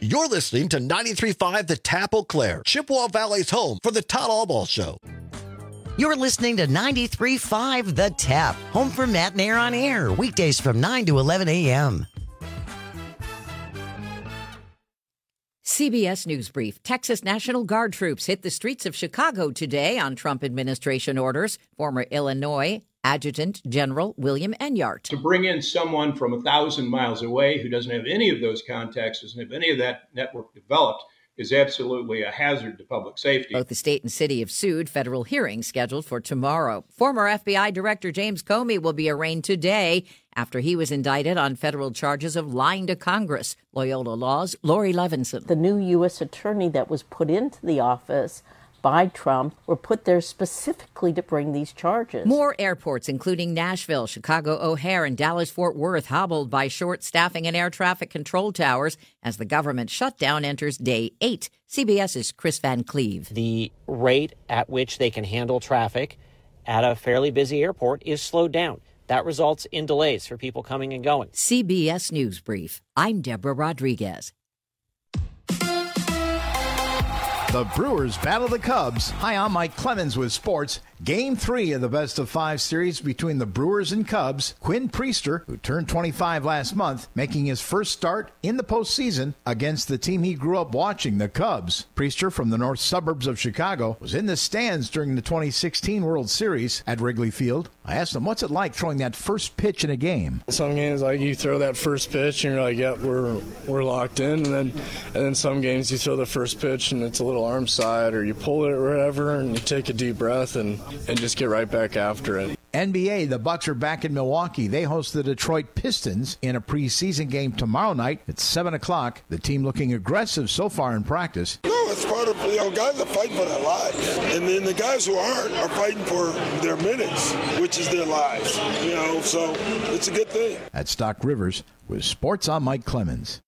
You're listening to ninety-three point five The Tap Eau Claire, Chippewa Valley's home for the Todd Albaugh Show. You're listening to ninety-three point five The Tap, home for Matt and Air on Air, weekdays from nine to eleven a.m. C B S News Brief. Texas National Guard troops hit the streets of Chicago today on Trump administration orders. Former Illinois Adjutant General William Enyart. To bring in someone from a thousand miles away who doesn't have any of those contacts, doesn't have any of that network developed, is absolutely a hazard to public safety. Both the state and city have sued. Federal hearings scheduled for tomorrow. Former F B I Director James Comey will be arraigned today after he was indicted on federal charges of lying to Congress. Loyola Law's Lori Levinson. The new U S attorney that was put into the office by Trump were put there specifically to bring these charges. More airports, including Nashville, Chicago O'Hare, and Dallas-Fort Worth, hobbled by short staffing and air traffic control towers as the government shutdown enters day eight. CBS's Chris Van Cleve. The rate at which they can handle traffic at a fairly busy airport is slowed down. That results in delays for people coming and going. C B S News Brief. I'm Deborah Rodriguez. The Brewers battle the Cubs. Hi, I'm Mike Clemens with sports. Game three of the best of five series between the Brewers and Cubs. Quinn Priester, who turned twenty-five last month, making his first start in the postseason against the team he grew up watching, the Cubs. Priester, from the north suburbs of Chicago, was in the stands during the twenty sixteen World Series at Wrigley Field. I asked him, what's it like throwing that first pitch in a game? Some games, like, you throw that first pitch and you're like, yep, we're we're locked in. And then and then some games you throw the first pitch and it's a little arm side, or you pull it or whatever, and you take a deep breath and, and just get right back after it. N B A, the Bucks are back in Milwaukee. They host the Detroit Pistons in a preseason game tomorrow night at seven o'clock. The team looking aggressive so far in practice. No, it's part of, you know, guys are fighting for their lives. And then the guys who aren't are fighting for their minutes, which is their lives. You know, so it's a good thing. At Stock Rivers, with Sports, I'm Mike Clemens.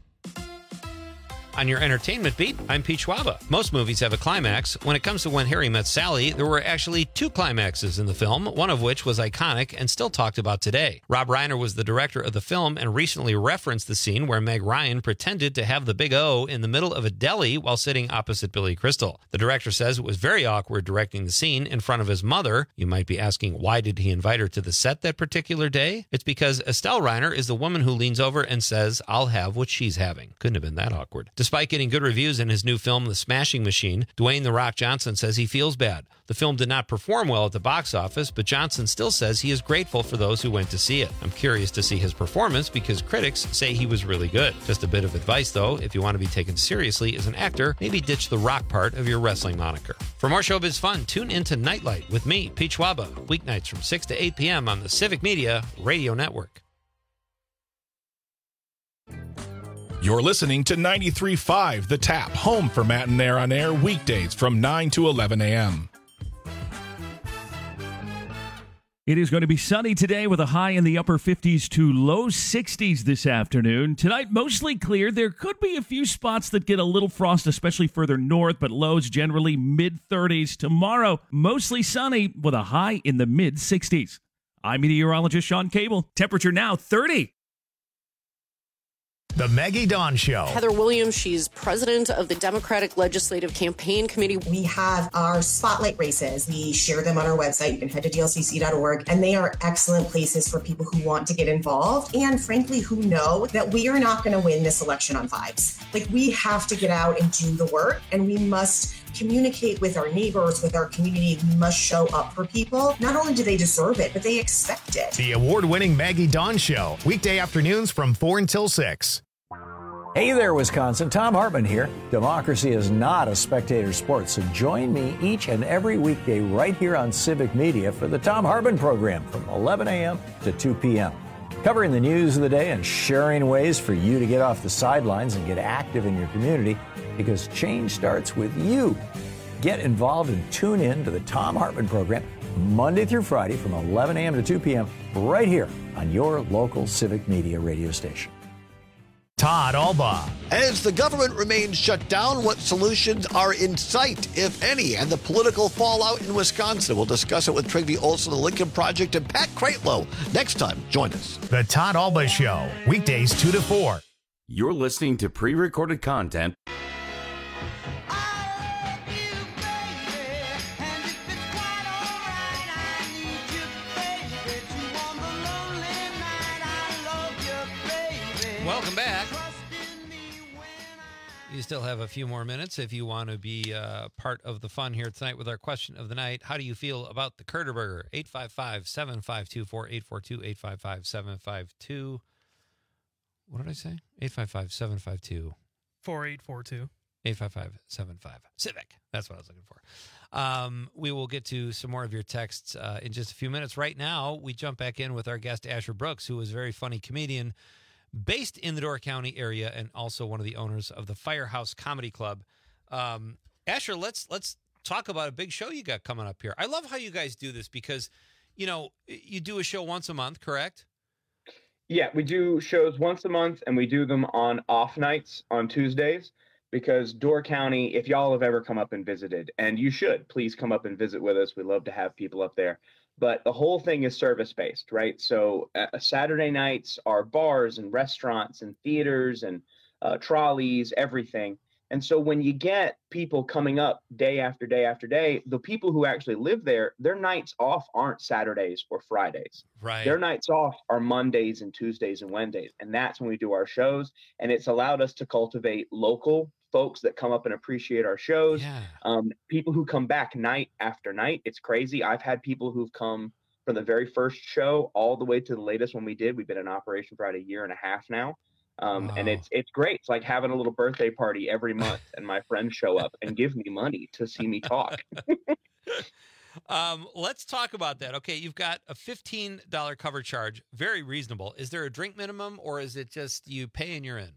On your entertainment beat, I'm Pete Schwaba. Most movies have a climax. When it comes to When Harry Met Sally, there were actually two climaxes in the film, one of which was iconic and still talked about today. Rob Reiner was the director of the film and recently referenced the scene where Meg Ryan pretended to have the big O in the middle of a deli while sitting opposite Billy Crystal. The director says it was very awkward directing the scene in front of his mother. You might be asking, why did he invite her to the set that particular day? It's because Estelle Reiner is the woman who leans over and says, I'll have what she's having. Couldn't have been that awkward. Despite getting good reviews in his new film, The Smashing Machine, Dwayne "The Rock" Johnson says he feels bad. The film did not perform well at the box office, but Johnson still says he is grateful for those who went to see it. I'm curious to see his performance because critics say he was really good. Just a bit of advice, though, if you want to be taken seriously as an actor, maybe ditch the rock part of your wrestling moniker. For more showbiz fun, tune into Nightlight with me, Pete Schwaba, weeknights from six to eight p.m. on the Civic Media Radio Network. You're listening to ninety-three point five The Tap, home for Matt and Air on Air, weekdays from nine to eleven a.m. It is going to be sunny today with a high in the upper fifties to low sixties this afternoon. Tonight, mostly clear. There could be a few spots that get a little frost, especially further north, but lows generally mid-thirties. Tomorrow, mostly sunny with a high in the mid-sixties. I'm meteorologist Sean Cable. Temperature now thirty. The Maggie Dawn Show. Heather Williams, she's president of the Democratic Legislative Campaign Committee. We have our spotlight races. We share them on our website. You can head to D L C C dot org, and they are excellent places for people who want to get involved and, frankly, who know that we are not going to win this election on vibes. Like, we have to get out and do the work, and we must communicate with our neighbors, with our community. We must show up for people. Not only do they deserve it, but they expect it. The award-winning Maggie Dawn Show, weekday afternoons from four until six. Hey there, Wisconsin. Tom Hartman here. Democracy is not a spectator sport, so join me each and every weekday right here on Civic Media for the Tom Hartman program from eleven a.m. to two p.m. Covering the news of the day and sharing ways for you to get off the sidelines and get active in your community, because change starts with you. Get involved and tune in to the Tom Hartman program Monday through Friday from eleven a.m. to two p.m. right here on your local Civic Media radio station. Todd Albaugh. As the government remains shut down, what solutions are in sight, if any, and the political fallout in Wisconsin? We'll discuss it with Trygve Olson, the Lincoln Project, and Pat Kreitlow. Next time, join us. The Todd Albaugh Show, weekdays two to four. You're listening to pre-recorded content Welcome back. You still have a few more minutes if you want to be uh, part of the fun here tonight with our question of the night. How do you feel about the Kurter Burger? eight five five, seven five two, four eight four two, eight five five, seven five two. What did I say? eight five five, seven five two. four eight four two. eight five five, seven five. Civic. That's what I was looking for. Um, we will get to some more of your texts uh, in just a few minutes. Right now, we jump back in with our guest, Asher Brooks, who is a very funny comedian based in the Door County area and also one of the owners of the Firehouse Comedy Club. Um, Asher, let's let's talk about a big show you got coming up here. I love how you guys do this because, you know, you do a show once a month, correct? Yeah, we do shows once a month, and we do them on off nights on Tuesdays because Door County, if y'all have ever come up and visited, and you should, please come up and visit with us. We love to have people up there. But the whole thing is service-based, right? So uh, Saturday nights are bars and restaurants and theaters and uh, trolleys, everything. And so when you get people coming up day after day after day, the people who actually live there, their nights off aren't Saturdays or Fridays. Right. Their nights off are Mondays and Tuesdays and Wednesdays. And that's when we do our shows. And it's allowed us to cultivate local folks that come up and appreciate our shows. Yeah. Um, people who come back night after night. It's crazy. I've had people who've come from the very first show all the way to the latest one we did. We've been in operation for about a year and a half now. Um, Wow. And it's it's great. It's like having a little birthday party every month, and my friends show up and give me money to see me talk. Um, let's talk about that. Okay, you've got a fifteen dollars cover charge, very reasonable. Is there a drink minimum, or is it just you pay and you're in?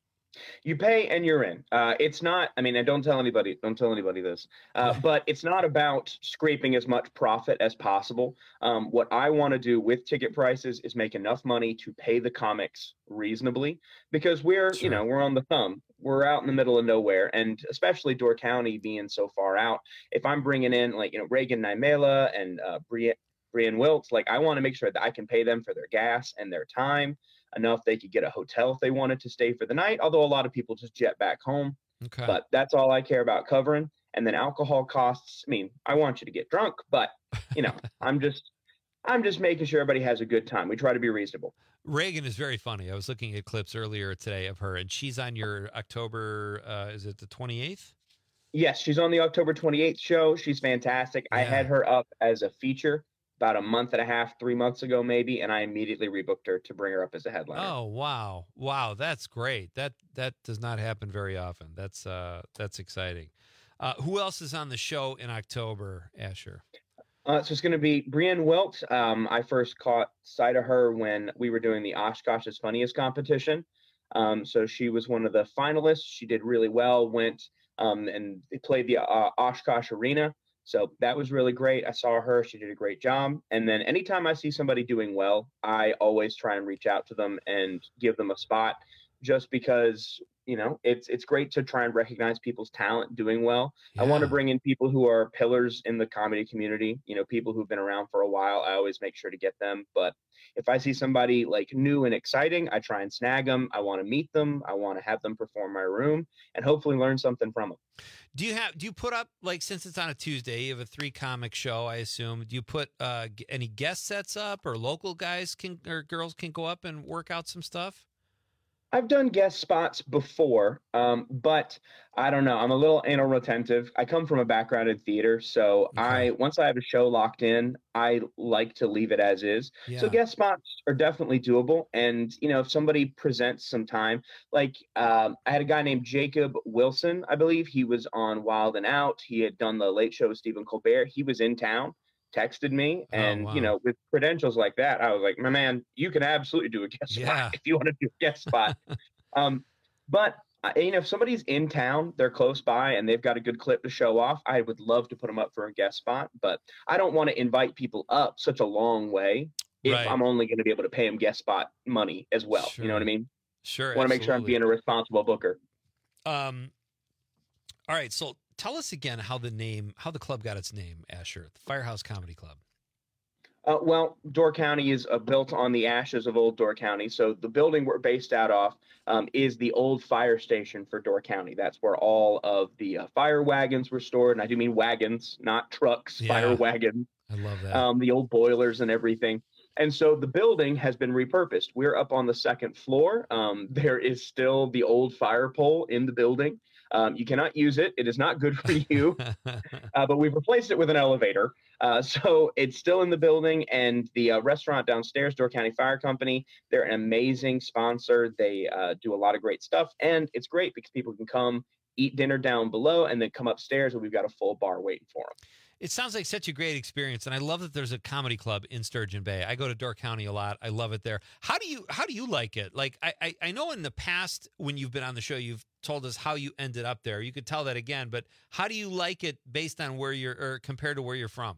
You pay and you're in. Uh, it's not, I mean, I don't tell anybody, don't tell anybody this, uh, but it's not about scraping as much profit as possible. Um, what I want to do with ticket prices is make enough money to pay the comics reasonably, because we're, you know, we're on the thumb. We're out in the middle of nowhere, and especially Door County being so far out. If I'm bringing in like, you know, Reagan Naimela and uh, Brian, Brian Wiltz, like I want to make sure that I can pay them for their gas and their time. Enough they could get a hotel if they wanted to stay for the night, although a lot of people just jet back home. Okay. But that's all I care about covering. And then alcohol costs, I mean, I want you to get drunk, but you know, I'm just I'm just making sure everybody has a good time. We try to be reasonable. Reagan is very funny. I was looking at clips earlier today of her, and she's on your October, uh, is it the twenty-eighth? Yes, she's on the October twenty-eighth show. She's fantastic. I had her up as a feature about a month and a half, three months ago, maybe, and I immediately rebooked her to bring her up as a headliner. Oh, wow. Wow, that's great. That that does not happen very often. That's uh that's exciting. Uh, who else is on the show in October, Asher? Uh, so it's going to be Brienne Wilt. Um, I first caught sight of her when we were doing the Oshkosh's Funniest competition. Um, so she was one of the finalists. She did really well, went um, and they played the uh, Oshkosh Arena. So that was really great. I saw her. She did a great job. And then anytime I see somebody doing well, I always try and reach out to them and give them a spot, just because, you know, it's it's great to try and recognize people's talent doing well. Yeah. I want to bring in people who are pillars in the comedy community, you know, people who've been around for a while. I always make sure to get them. But if I see somebody like new and exciting, I try and snag them. I want to meet them. I want to have them perform my room and hopefully learn something from them. Do you have do you put up, like, since it's on a Tuesday, you have a three comic show, I assume. Do you put uh, g- any guest sets up, or local guys can or girls can go up and work out some stuff? I've done guest spots before, um, but I don't know. I'm a little anal retentive. I come from a background in theater, so okay. I once I have a show locked in, I like to leave it as is. Yeah. So guest spots are definitely doable. And, you know, if somebody presents some time, like um, I had a guy named Jacob Wilson, I believe. He was on Wild and Out. He had done the Late Show with Stephen Colbert. He was in town, texted me, and, oh, wow. you know, with credentials like that, I was like, my man, you can absolutely do a guest yeah. spot if you want to do a guest spot. um, but, uh, you know, if somebody's in town, they're close by, and they've got a good clip to show off, I would love to put them up for a guest spot. But I don't want to invite people up such a long way if right. I'm only going to be able to pay them guest spot money as well. Sure. You know what I mean? Sure. I want to make sure I'm being a responsible booker. Um. All right, so tell us again how the name, how the club got its name, Asher, the Firehouse Comedy Club. Uh, well, Door County is uh, built on the ashes of old Door County. So the building we're based out of um, is the old fire station for Door County. That's where all of the uh, fire wagons were stored. And I do mean wagons, not trucks, Yeah. fire wagons. I love that. Um, the old boilers and everything. And so the building has been repurposed. We're up on the second floor. Um, there is still the old fire pole in the building. Um, you cannot use it. It is not good for you. uh, but we've replaced it with an elevator. Uh, so it's still in the building. And the uh, restaurant downstairs, Door County Fire Company, they're an amazing sponsor. They uh, do a lot of great stuff. And it's great because people can come eat dinner down below and then come upstairs, and we've got a full bar waiting for them. It sounds like such a great experience, and I love that there's a comedy club in Sturgeon Bay. I go to Door County a lot. I love it there. How do you how do you like it? Like I, I I know in the past when you've been on the show, you've told us how you ended up there. You could tell that again, but how do you like it based on where you're or compared to where you're from?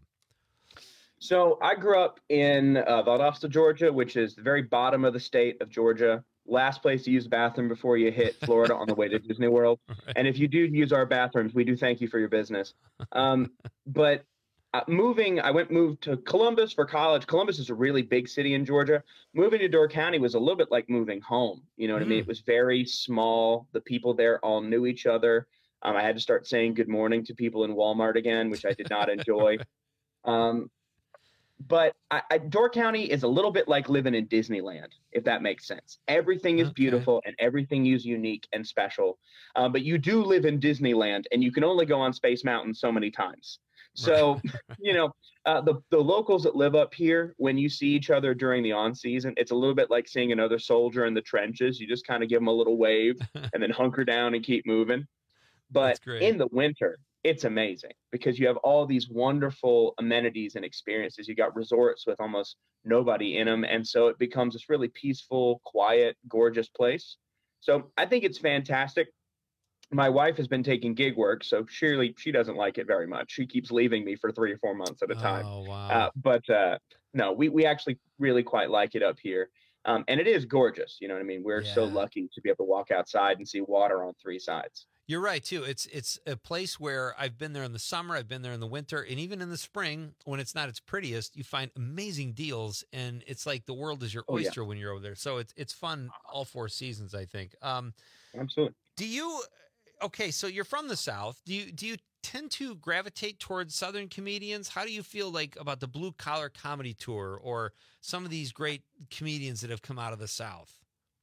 So I grew up in uh, Valdosta, Georgia, which is the very bottom of the state of Georgia. Last place to use the bathroom before you hit Florida on the way to Disney World. Right. And if you do use our bathrooms, we do thank you for your business. Um, but uh, moving, I went moved to Columbus for college. Columbus is a really big city in Georgia. Moving to Door County was a little bit like moving home. You know what mm. I mean? It was very small. The people there all knew each other. Um, I had to start saying good morning to people in Walmart again, which I did not enjoy. Um, But I, I, Door County is a little bit like living in Disneyland, if that makes sense. Everything is okay. beautiful and everything is unique and special. Um, but you do live in Disneyland, and you can only go on Space Mountain so many times. So, you know, uh, the, the locals that live up here, when you see each other during the on season, it's a little bit like seeing another soldier in the trenches. You just kind of give them a little wave and then hunker down and keep moving. But in the winter, it's amazing because you have all these wonderful amenities and experiences. You got resorts with almost nobody in them. And so it becomes this really peaceful, quiet, gorgeous place. So I think it's fantastic. My wife has been taking gig work, so surely she doesn't like it very much. She keeps leaving me for three or four months at a time. Oh, wow. Uh, but uh, no, we, we actually really quite like it up here. Um, and it is gorgeous. You know what I mean? We're Yeah. so lucky to be able to walk outside and see water on three sides. You're right too. It's it's a place where I've been there in the summer, I've been there in the winter, and even in the spring when it's not its prettiest, you find amazing deals, and it's like the world is your Oh, yeah. oyster when you're over there. So it's it's fun all four seasons, I think. Um, Absolutely. do you? Okay, so you're from the South. Do you do you tend to gravitate towards Southern comedians? How do you feel like about the Blue Collar Comedy Tour or some of these great comedians that have come out of the South?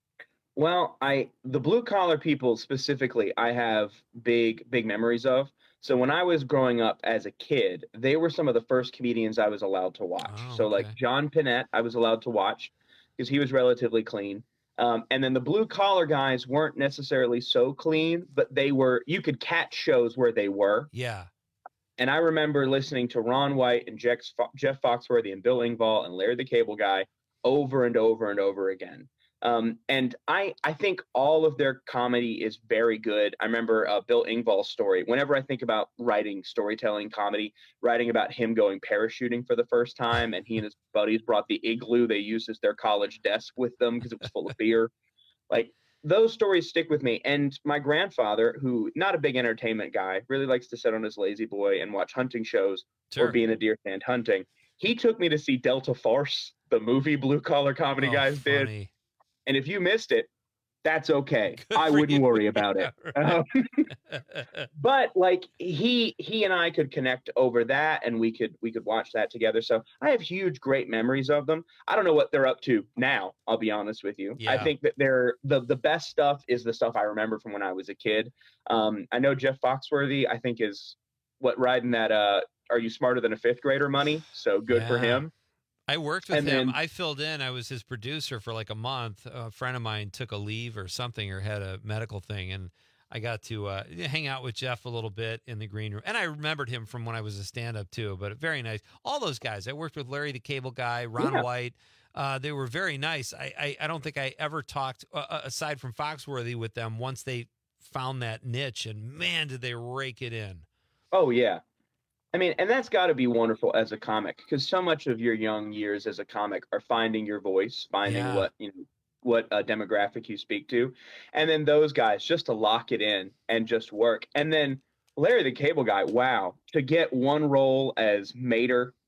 Well, I the blue collar people specifically, I have big, big memories of. So when I was growing up as a kid, they were some of the first comedians I was allowed to watch. Oh, so like okay. John Pinette, I was allowed to watch because he was relatively clean. Um, and then the blue collar guys weren't necessarily so clean, but they were, you could catch shows where they were. Yeah. And I remember listening to Ron White and Jeff, Jeff Foxworthy and Bill Engvall and Larry the Cable Guy over and over and over again. Um, and I, I think all of their comedy is very good. I remember uh, Bill Engvall's story. Whenever I think about writing storytelling comedy, writing about him going parachuting for the first time, and he and his buddies brought the igloo they used as their college desk with them because it was full of beer. Like, those stories stick with me. And my grandfather, who not a big entertainment guy, really likes to sit on his lazy boy and watch hunting shows Sure. or be in a deer stand hunting. He took me to see Delta Farce, the movie blue collar comedy Oh, guys did. funny. And if you missed it, that's okay. Good I for wouldn't you. worry about it. Yeah, Um, but like he he and I could connect over that, and we could we could watch that together. So I have huge, great memories of them. I don't know what they're up to now, I'll be honest with you. I Yeah. think that they're the the best stuff is the stuff I remember from when I was a kid. Um, I know Jeff Foxworthy, I think, is what riding that uh Are You Smarter Than a Fifth Grader money? So good for Yeah. him. I worked with And him. then- I filled in. I was his producer for like a month. A friend of mine took a leave or something or had a medical thing, and I got to uh, hang out with Jeff a little bit in the green room. And I remembered him from when I was a stand-up too, but very nice. All those guys. I worked with Larry the Cable Guy, Ron Yeah. White. Uh, they were very nice. I, I, I don't think I ever talked, uh, aside from Foxworthy, with them once they found that niche, and man, did they rake it in. Oh, yeah. I mean, and that's got to be wonderful as a comic, because so much of your young years as a comic are finding your voice, finding Yeah. what, you know, what uh, demographic you speak to. And then those guys just to lock it in and just work. And then Larry the Cable Guy, wow, to get one role as Mater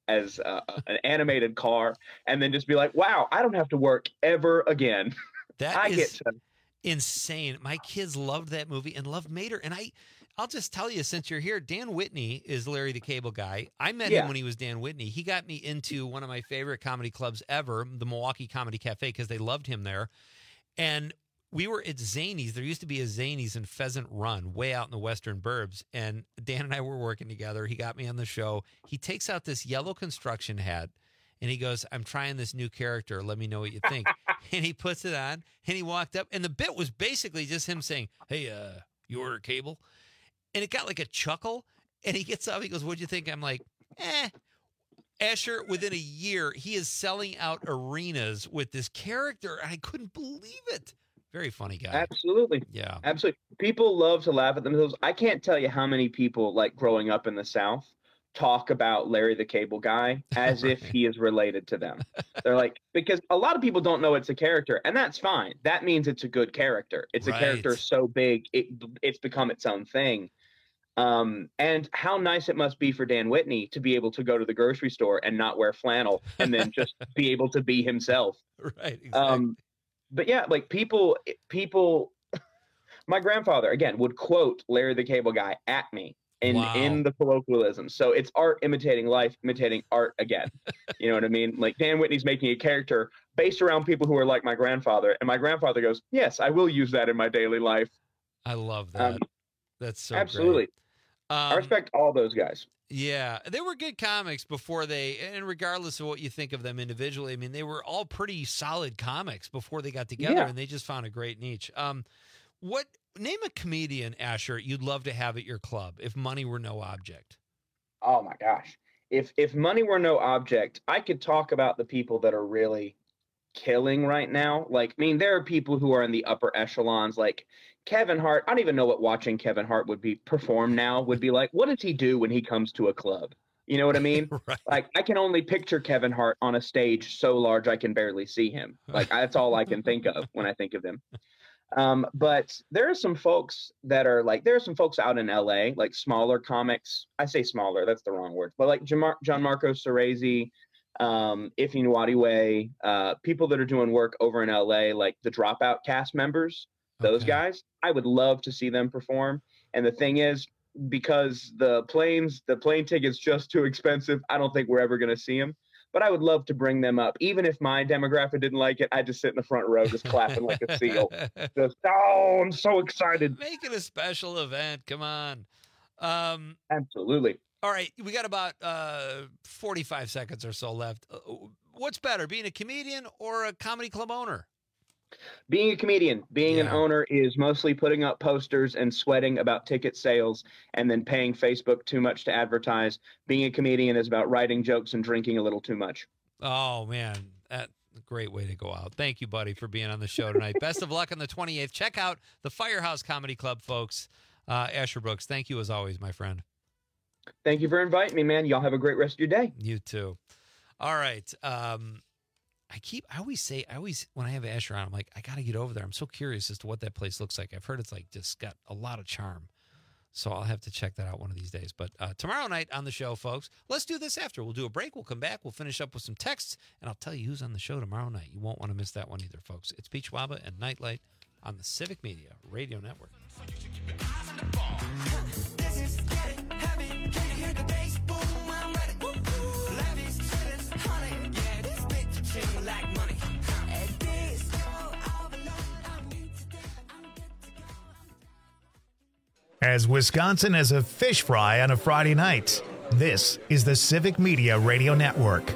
as uh, an animated car, and then just be like, wow, I don't have to work ever again. That I is get to insane. My kids loved that movie and loved Mater. And I, I'll just tell you, since you're here, Dan Whitney is Larry the Cable Guy. I met Yeah. him when he was Dan Whitney. He got me into one of my favorite comedy clubs ever, the Milwaukee Comedy Cafe, because they loved him there. And we were at Zanies. There used to be a Zanies in Pheasant Run, way out in the western burbs. And Dan and I were working together. He got me on the show. He takes out this yellow construction hat, and he goes, I'm trying this new character. Let me know what you think. And he puts it on, and he walked up. And the bit was basically just him saying, hey, uh, you order cable? And it got like a chuckle. And he gets up. He goes, what'd you think? I'm like, eh. Asher, within a year, he is selling out arenas with this character. I couldn't believe it. Very funny guy. Absolutely. Yeah. Absolutely. People love to laugh at themselves. I can't tell you how many people, like growing up in the South, talk about Larry the Cable Guy as if he is related to them. They're like, because a lot of people don't know it's a character, and that's fine. That means it's a good character. It's Right. a character so big, it it's become its own thing. Um, and how nice it must be for Dan Whitney to be able to go to the grocery store and not wear flannel and then just be able to be himself. Right. Exactly. Um, but yeah, like people, people, my grandfather, again, would quote Larry the Cable Guy at me in, Wow. in the colloquialism. So it's art imitating life, imitating art again. You know what I mean? Like Dan Whitney's making a character based around people who are like my grandfather. And my grandfather goes, yes, I will use that in my daily life. I love that. Um, That's so absolutely. great. Um, I respect all those guys. Yeah, they were good comics before they, and regardless of what you think of them individually, I mean, they were all pretty solid comics before they got together, Yeah. and they just found a great niche. Um, what name a comedian, Asher, you'd love to have at your club if money were no object? Oh my gosh. If if money were no object, I could talk about the people that are really killing right now. Like, I mean, there are people who are in the upper echelons, like Kevin Hart. I don't even know what watching Kevin Hart would be perform now would be like. What does he do when he comes to a club? You know what I mean? Right. Like, I can only picture Kevin Hart on a stage so large I can barely see him. Like, that's all I can think of when I think of him. Um, but there are some folks that are like, there are some folks out in L A, like smaller comics. I say smaller, that's the wrong word. But like Jamar- John Marco Cerezi, um, Ife Nwadiwe, uh, people that are doing work over in L A, like the Dropout cast members, those Okay. guys, I would love to see them perform. And the thing is, because the planes, the plane ticket's just too expensive, I don't think we're ever going to see them. But I would love to bring them up. Even if my demographic didn't like it, I'd just sit in the front row just clapping like a seal. Just, oh, I'm so excited. Make it a special event. Come on. Um, Absolutely. all right, we got about uh, forty-five seconds or so left. Uh, What's better, being a comedian or a comedy club owner? Being a comedian, being an Yeah. owner is mostly putting up posters and sweating about ticket sales and then paying Facebook too much to advertise. Being a comedian is about writing jokes and drinking a little too much. Oh, man. That's a great way to go out. Thank you, buddy, for being on the show tonight. Best of luck on the twenty-eighth. Check out the Firehouse Comedy Club, folks. Uh, Asher Brooks, thank you as always, my friend. Thank you for inviting me, man. Y'all have a great rest of your day. You too. All right. Um, I keep, I always say, I always, when I have Asher on, I'm like, I got to get over there. I'm so curious as to what that place looks like. I've heard it's like just got a lot of charm. So I'll have to check that out one of these days. But uh, tomorrow night on the show, folks, let's do this after. We'll do a break. We'll come back. We'll finish up with some texts, and I'll tell you who's on the show tomorrow night. You won't want to miss that one either, folks. It's Peach Waba and Nightlight on the Civic Media Radio Network. As Wisconsin as a fish fry on a Friday night, this is the Civic Media Radio Network.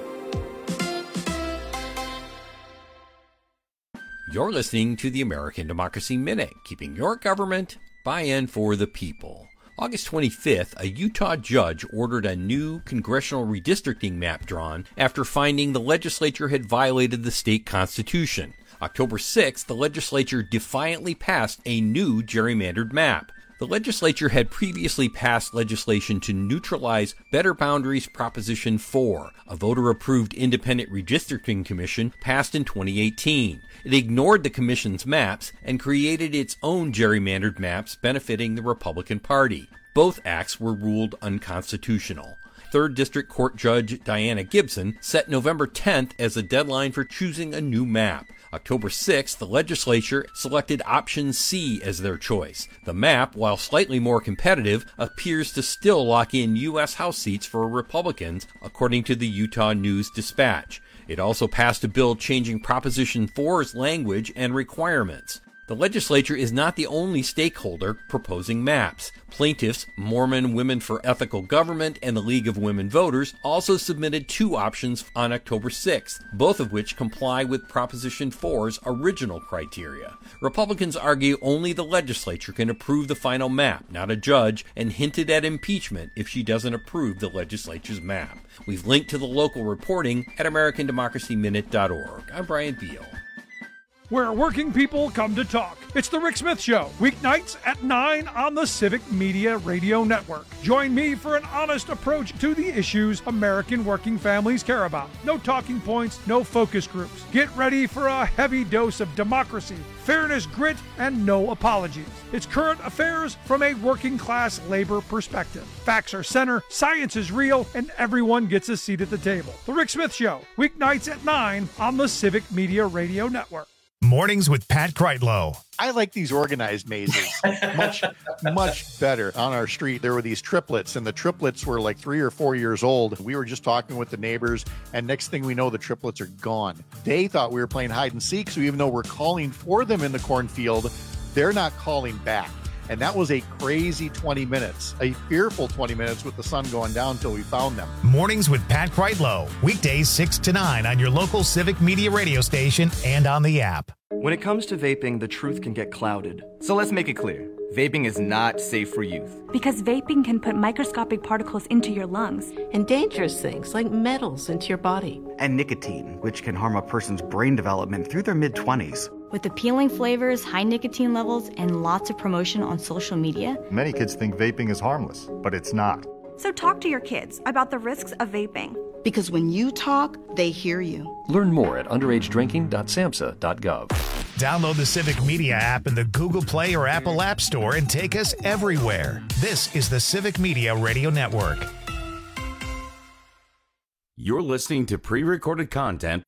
You're listening to the American Democracy Minute, keeping your government by and for the people. August twenty-fifth, a Utah judge ordered a new congressional redistricting map drawn after finding the legislature had violated the state constitution. October sixth, the legislature defiantly passed a new gerrymandered map. The legislature had previously passed legislation to neutralize Better Boundaries Proposition four, a voter-approved independent redistricting commission passed in twenty eighteen. It ignored the commission's maps and created its own gerrymandered maps benefiting the Republican Party. Both acts were ruled unconstitutional. third District Court Judge Diana Gibson set November tenth as the deadline for choosing a new map. October sixth, the legislature selected option C as their choice. The map, while slightly more competitive, appears to still lock in U S House seats for Republicans, according to the Utah News Dispatch. It also passed a bill changing Proposition four's language and requirements. The legislature is not the only stakeholder proposing maps. Plaintiffs, Mormon Women for Ethical Government and the League of Women Voters also submitted two options on October sixth, both of which comply with Proposition four's original criteria. Republicans argue only the legislature can approve the final map, not a judge, and hinted at impeachment if she doesn't approve the legislature's map. We've linked to the local reporting at American Democracy Minute dot org. I'm Brian Beal. Where working people come to talk. It's the Rick Smith Show, weeknights at nine on the Civic Media Radio Network. Join me for an honest approach to the issues American working families care about. No talking points, no focus groups. Get ready for a heavy dose of democracy, fairness, grit, and no apologies. It's current affairs from a working class labor perspective. Facts are center, science is real, and everyone gets a seat at the table. The Rick Smith Show, weeknights at nine on the Civic Media Radio Network. Mornings with Pat Kreitlow. I like these organized mazes much, much better. On our street, there were these triplets, and the triplets were like three or four years old. We were just talking with the neighbors, and next thing we know, the triplets are gone. They thought we were playing hide and seek, so even though we're calling for them in the cornfield, they're not calling back. And that was a crazy twenty minutes, a fearful twenty minutes with the sun going down until we found them. Mornings with Pat Kreitlow, weekdays six to nine on your local Civic Media radio station and on the app. When it comes to vaping, the truth can get clouded. So let's make it clear. Vaping is not safe for youth. Because vaping can put microscopic particles into your lungs. And dangerous things like metals into your body. And nicotine, which can harm a person's brain development through their mid-twenties. With appealing flavors, high nicotine levels, and lots of promotion on social media. Many kids think vaping is harmless, but it's not. So talk to your kids about the risks of vaping. Because when you talk, they hear you. Learn more at underage drinking dot samhsa dot gov. Download the Civic Media app in the Google Play or Apple App Store and take us everywhere. This is the Civic Media Radio Network. You're listening to pre-recorded content.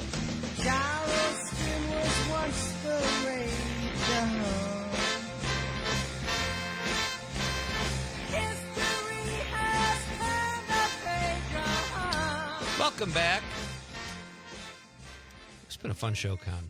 Welcome back. It's been a fun show, Con.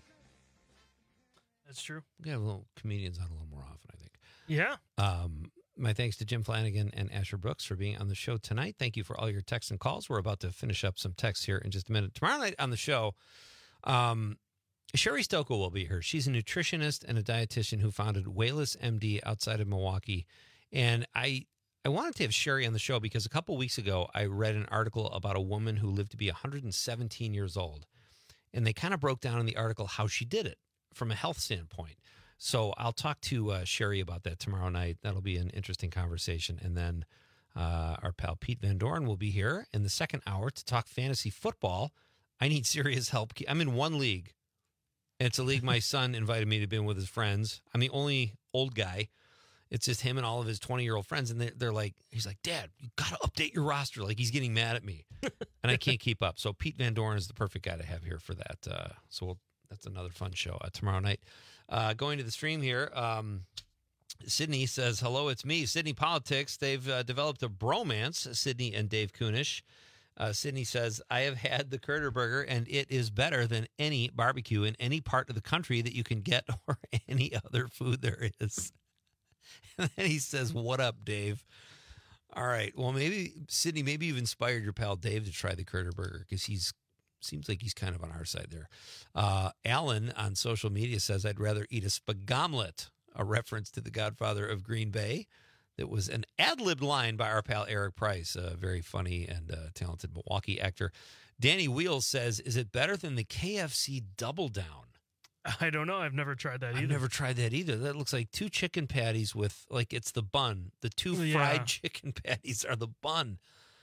That's true. We got a little comedians on a little more often, I think. Yeah. Um, my thanks to Jim Flanagan and Asher Brooks for being on the show tonight. Thank you for all your texts and calls. We're about to finish up some texts here in just a minute. Tomorrow night on the show, um, Sherry Stokel will be here. She's a nutritionist and a dietitian who founded Wayless M D outside of Milwaukee. And I I wanted to have Sherry on the show because a couple weeks ago, I read an article about a woman who lived to be one hundred seventeen years old. And they kind of broke down in the article how she did it from a health standpoint. So I'll talk to uh, Sherry about that tomorrow night. That'll be an interesting conversation. And then uh, our pal Pete Van Doren will be here in the second hour to talk fantasy football. I need serious help. I'm in one league. It's a league my son invited me to be in with his friends. I'm the only old guy. It's just him and all of his twenty-year-old friends, and they're, they're like, he's like, Dad, you got to update your roster. Like, he's getting mad at me, and I can't keep up. So Pete Van Doren is the perfect guy to have here for that. Uh, so we'll, that's another fun show uh, tomorrow night. Uh, going to the stream here, um, Sydney says, hello, it's me, Sydney Politics. They've uh, developed a bromance, Sydney and Dave Kunish. Uh, Sydney says, I have had the Curter Burger, and it is better than any barbecue in any part of the country that you can get or any other food there is. And then he says, what up, Dave? All right. Well, maybe, Sydney, maybe you've inspired your pal Dave to try the Curter Burger because he's seems like he's kind of on our side there. Uh, Alan on social media says, I'd rather eat a spagomlet, a reference to the Godfather of Green Bay. That was an ad-libbed line by our pal Eric Price, a very funny and uh, talented Milwaukee actor. Danny Wheels says, is it better than the K F C Double Down? I don't know. I've never tried that either. I've never tried that either. That looks like two chicken patties with, like, it's the bun. The two Yeah. fried chicken patties are the bun.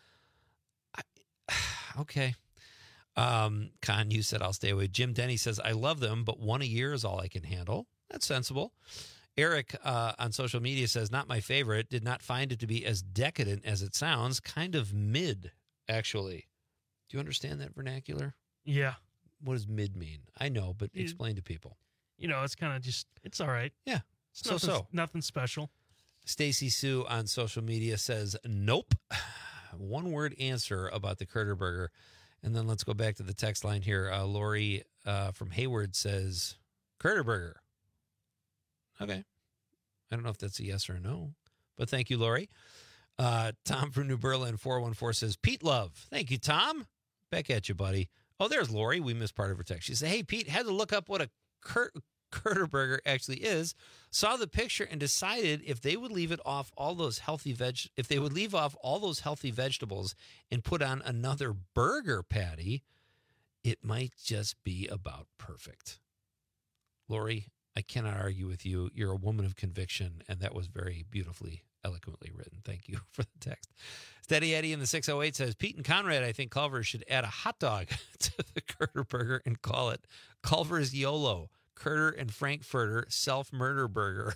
I, okay. Um, Con, you said I'll stay away. Jim Denny says, I love them, but one a year is all I can handle. That's sensible. Eric uh, on social media says, not my favorite. Did not find it to be as decadent as it sounds. Kind of mid, actually. Do you understand that vernacular? Yeah. What does mid mean? I know, but It- explain to people. You know, it's kind of just, it's all right. Yeah. It's So nothing, so. nothing special. Stacy Sue on social media says, nope. One word answer about the Curter Burger. And then let's go back to the text line here. Uh, Lori uh, from Hayward says, Curter Burger. Okay. I don't know if that's a yes or a no, but thank you, Lori. Uh, Tom from New Berlin, four one four says, Pete Love. Thank you, Tom. Back at you, buddy. Oh, there's Lori. We missed part of her text. She said, hey, Pete, had to look up what a Cur- Curter Burger actually is. Saw the picture and decided if they would leave it off all those healthy veg, if they would leave off all those healthy vegetables and put on another burger patty, it might just be about perfect. Lori, I cannot argue with you. You're a woman of conviction, and that was very beautifully, eloquently written. Thank you for the text. Steady Eddie in the six oh eight says, Pete and Conrad, I think Culver's should add a hot dog to the Curter Burger and call it Culver's YOLO, Curter and Frankfurter Self-Murder Burger.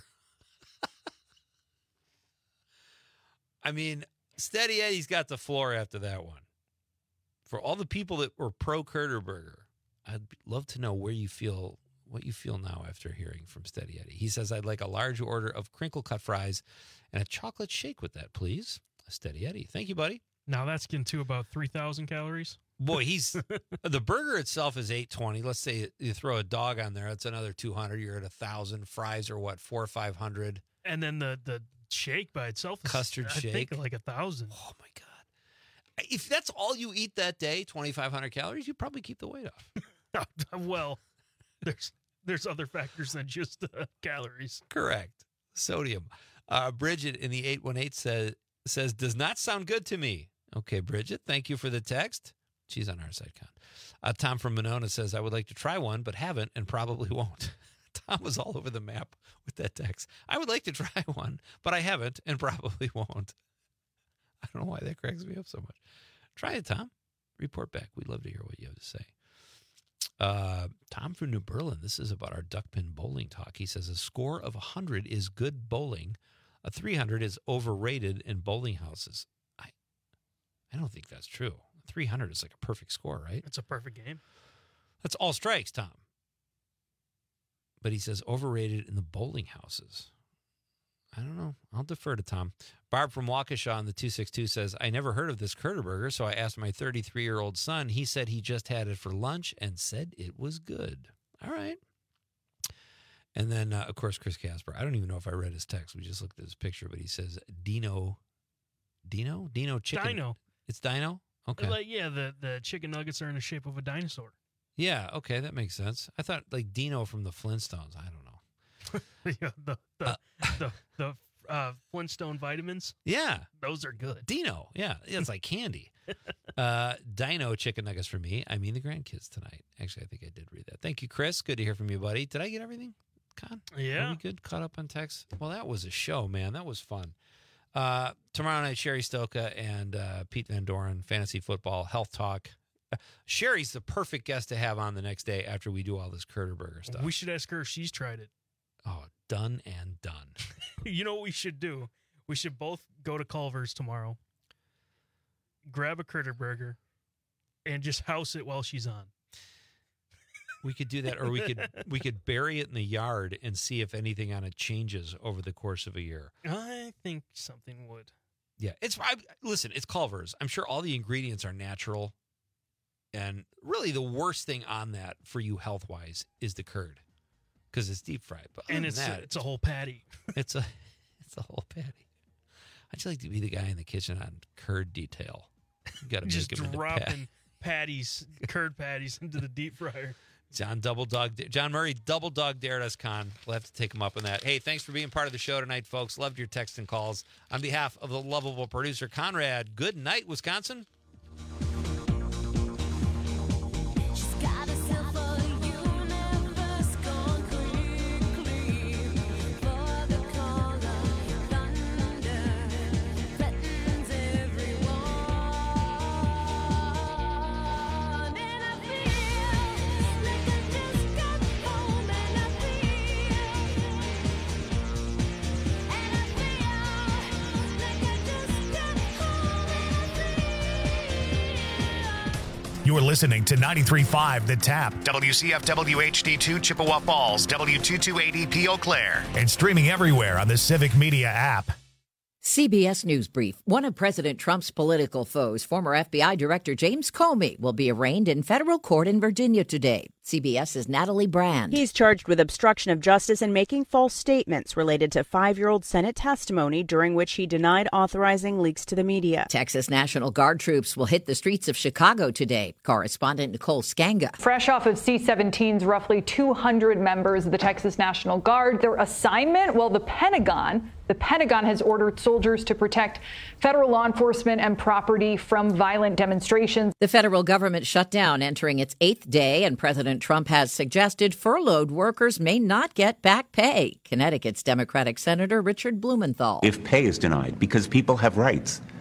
I mean, Steady Eddie's got the floor after that one. For all the people that were pro Curter Burger, I'd love to know where you feel, what you feel now after hearing from Steady Eddie. He says, I'd like a large order of crinkle cut fries and a chocolate shake with that, please. Steady Eddie. Thank you, buddy. Now that's getting to about three thousand calories. Boy, he's the burger itself is eight twenty. Let's say you throw a dog on there, that's another two hundred. You're at a thousand. Fries are what, four or five hundred. And then the the shake by itself is, Custard I shake. think, like a thousand. Oh my god! If that's all you eat that day, twenty-five hundred calories, you probably keep the weight off. Well, there's there's other factors than just uh, calories. Correct. Sodium. Uh, Bridget in the eight one eight says says does not sound good to me. Okay, Bridget, thank you for the text. She's on our side, Con. Uh, Tom from Monona says, I would like to try one, but haven't and probably won't. Tom was all over the map with that text. I would like to try one, but I haven't and probably won't. I don't know why that cracks me up so much. Try it, Tom. Report back. We'd love to hear what you have to say. Uh, Tom from New Berlin, this is about our duckpin bowling talk. He says, a score of one hundred is good bowling. A three hundred is overrated in bowling houses. I, I don't think that's true. three hundred is like a perfect score, right? It's a perfect game. That's all strikes, Tom. But he says overrated in the bowling houses. I don't know. I'll defer to Tom. Barb from Waukesha on the two six two says, I never heard of this Curter Burger, so I asked my thirty-three-year-old son. He said he just had it for lunch and said it was good. All right. And then, uh, of course, Chris Casper. I don't even know if I read his text. We just looked at his picture, but he says Dino. Dino? Dino chicken. Dino. It's Dino? Okay. Like, yeah, the, the chicken nuggets are in the shape of a dinosaur. Yeah, okay, that makes sense. I thought like Dino from the Flintstones. I don't know. yeah, the the uh, the, the uh, Flintstone vitamins. Yeah, those are good. Dino. Yeah, it's like candy. uh, Dino chicken nuggets for me. I mean the grandkids tonight. Actually, I think I did read that. Thank you, Chris. Good to hear from you, buddy. Did I get everything? Con? Yeah. Are we good? Caught up on text? Well, that was a show, man. That was fun. Uh, tomorrow night, Sherry Stoka and uh, Pete Van Doren, fantasy football, health talk. Uh, Sherry's the perfect guest to have on the next day after we do all this Curter Burger stuff. We should ask her if she's tried it. Oh, done and done. You know what we should do? We should both go to Culver's tomorrow, grab a Curter Burger, and just house it while she's on. We could do that, or we could we could bury it in the yard and see if anything on it changes over the course of a year. I think something would. Yeah, it's I, listen. It's Culver's. I'm sure all the ingredients are natural, and really the worst thing on that for you health wise is the curd, because it's deep fried. But and it's that, a, it's a whole patty. It's a it's a whole patty. I'd just like to be the guy in the kitchen on curd detail. You got to just make him dropping patties, curd patties into the deep fryer. John double dog, John Murray double dog dared us, Con. We'll have to take him up on that. Hey, thanks for being part of the show tonight, folks. Loved your text and calls. On behalf of the lovable producer, Conrad, good night, Wisconsin. You're listening to ninety-three point five The Tap, W C F W H D two Chippewa Falls, W two two eight E P Eau Claire, and streaming everywhere on the Civic Media app. C B S News Brief. One of President Trump's political foes, former F B I Director James Comey, will be arraigned in federal court in Virginia today. CBS's Natalie Brand. He's charged with obstruction of justice and making false statements related to five-year-old Senate testimony during which he denied authorizing leaks to the media. Texas National Guard troops will hit the streets of Chicago today. Correspondent Nicole Skanga. Fresh off of C seventeen's roughly two hundred members of the Texas National Guard, their assignment, well, the Pentagon, the Pentagon has ordered soldiers to protect federal law enforcement and property from violent demonstrations. The federal government shutdown entering its eighth day, and President Trump has suggested furloughed workers may not get back pay. Connecticut's Democratic Senator Richard Blumenthal. If pay is denied because people have rights,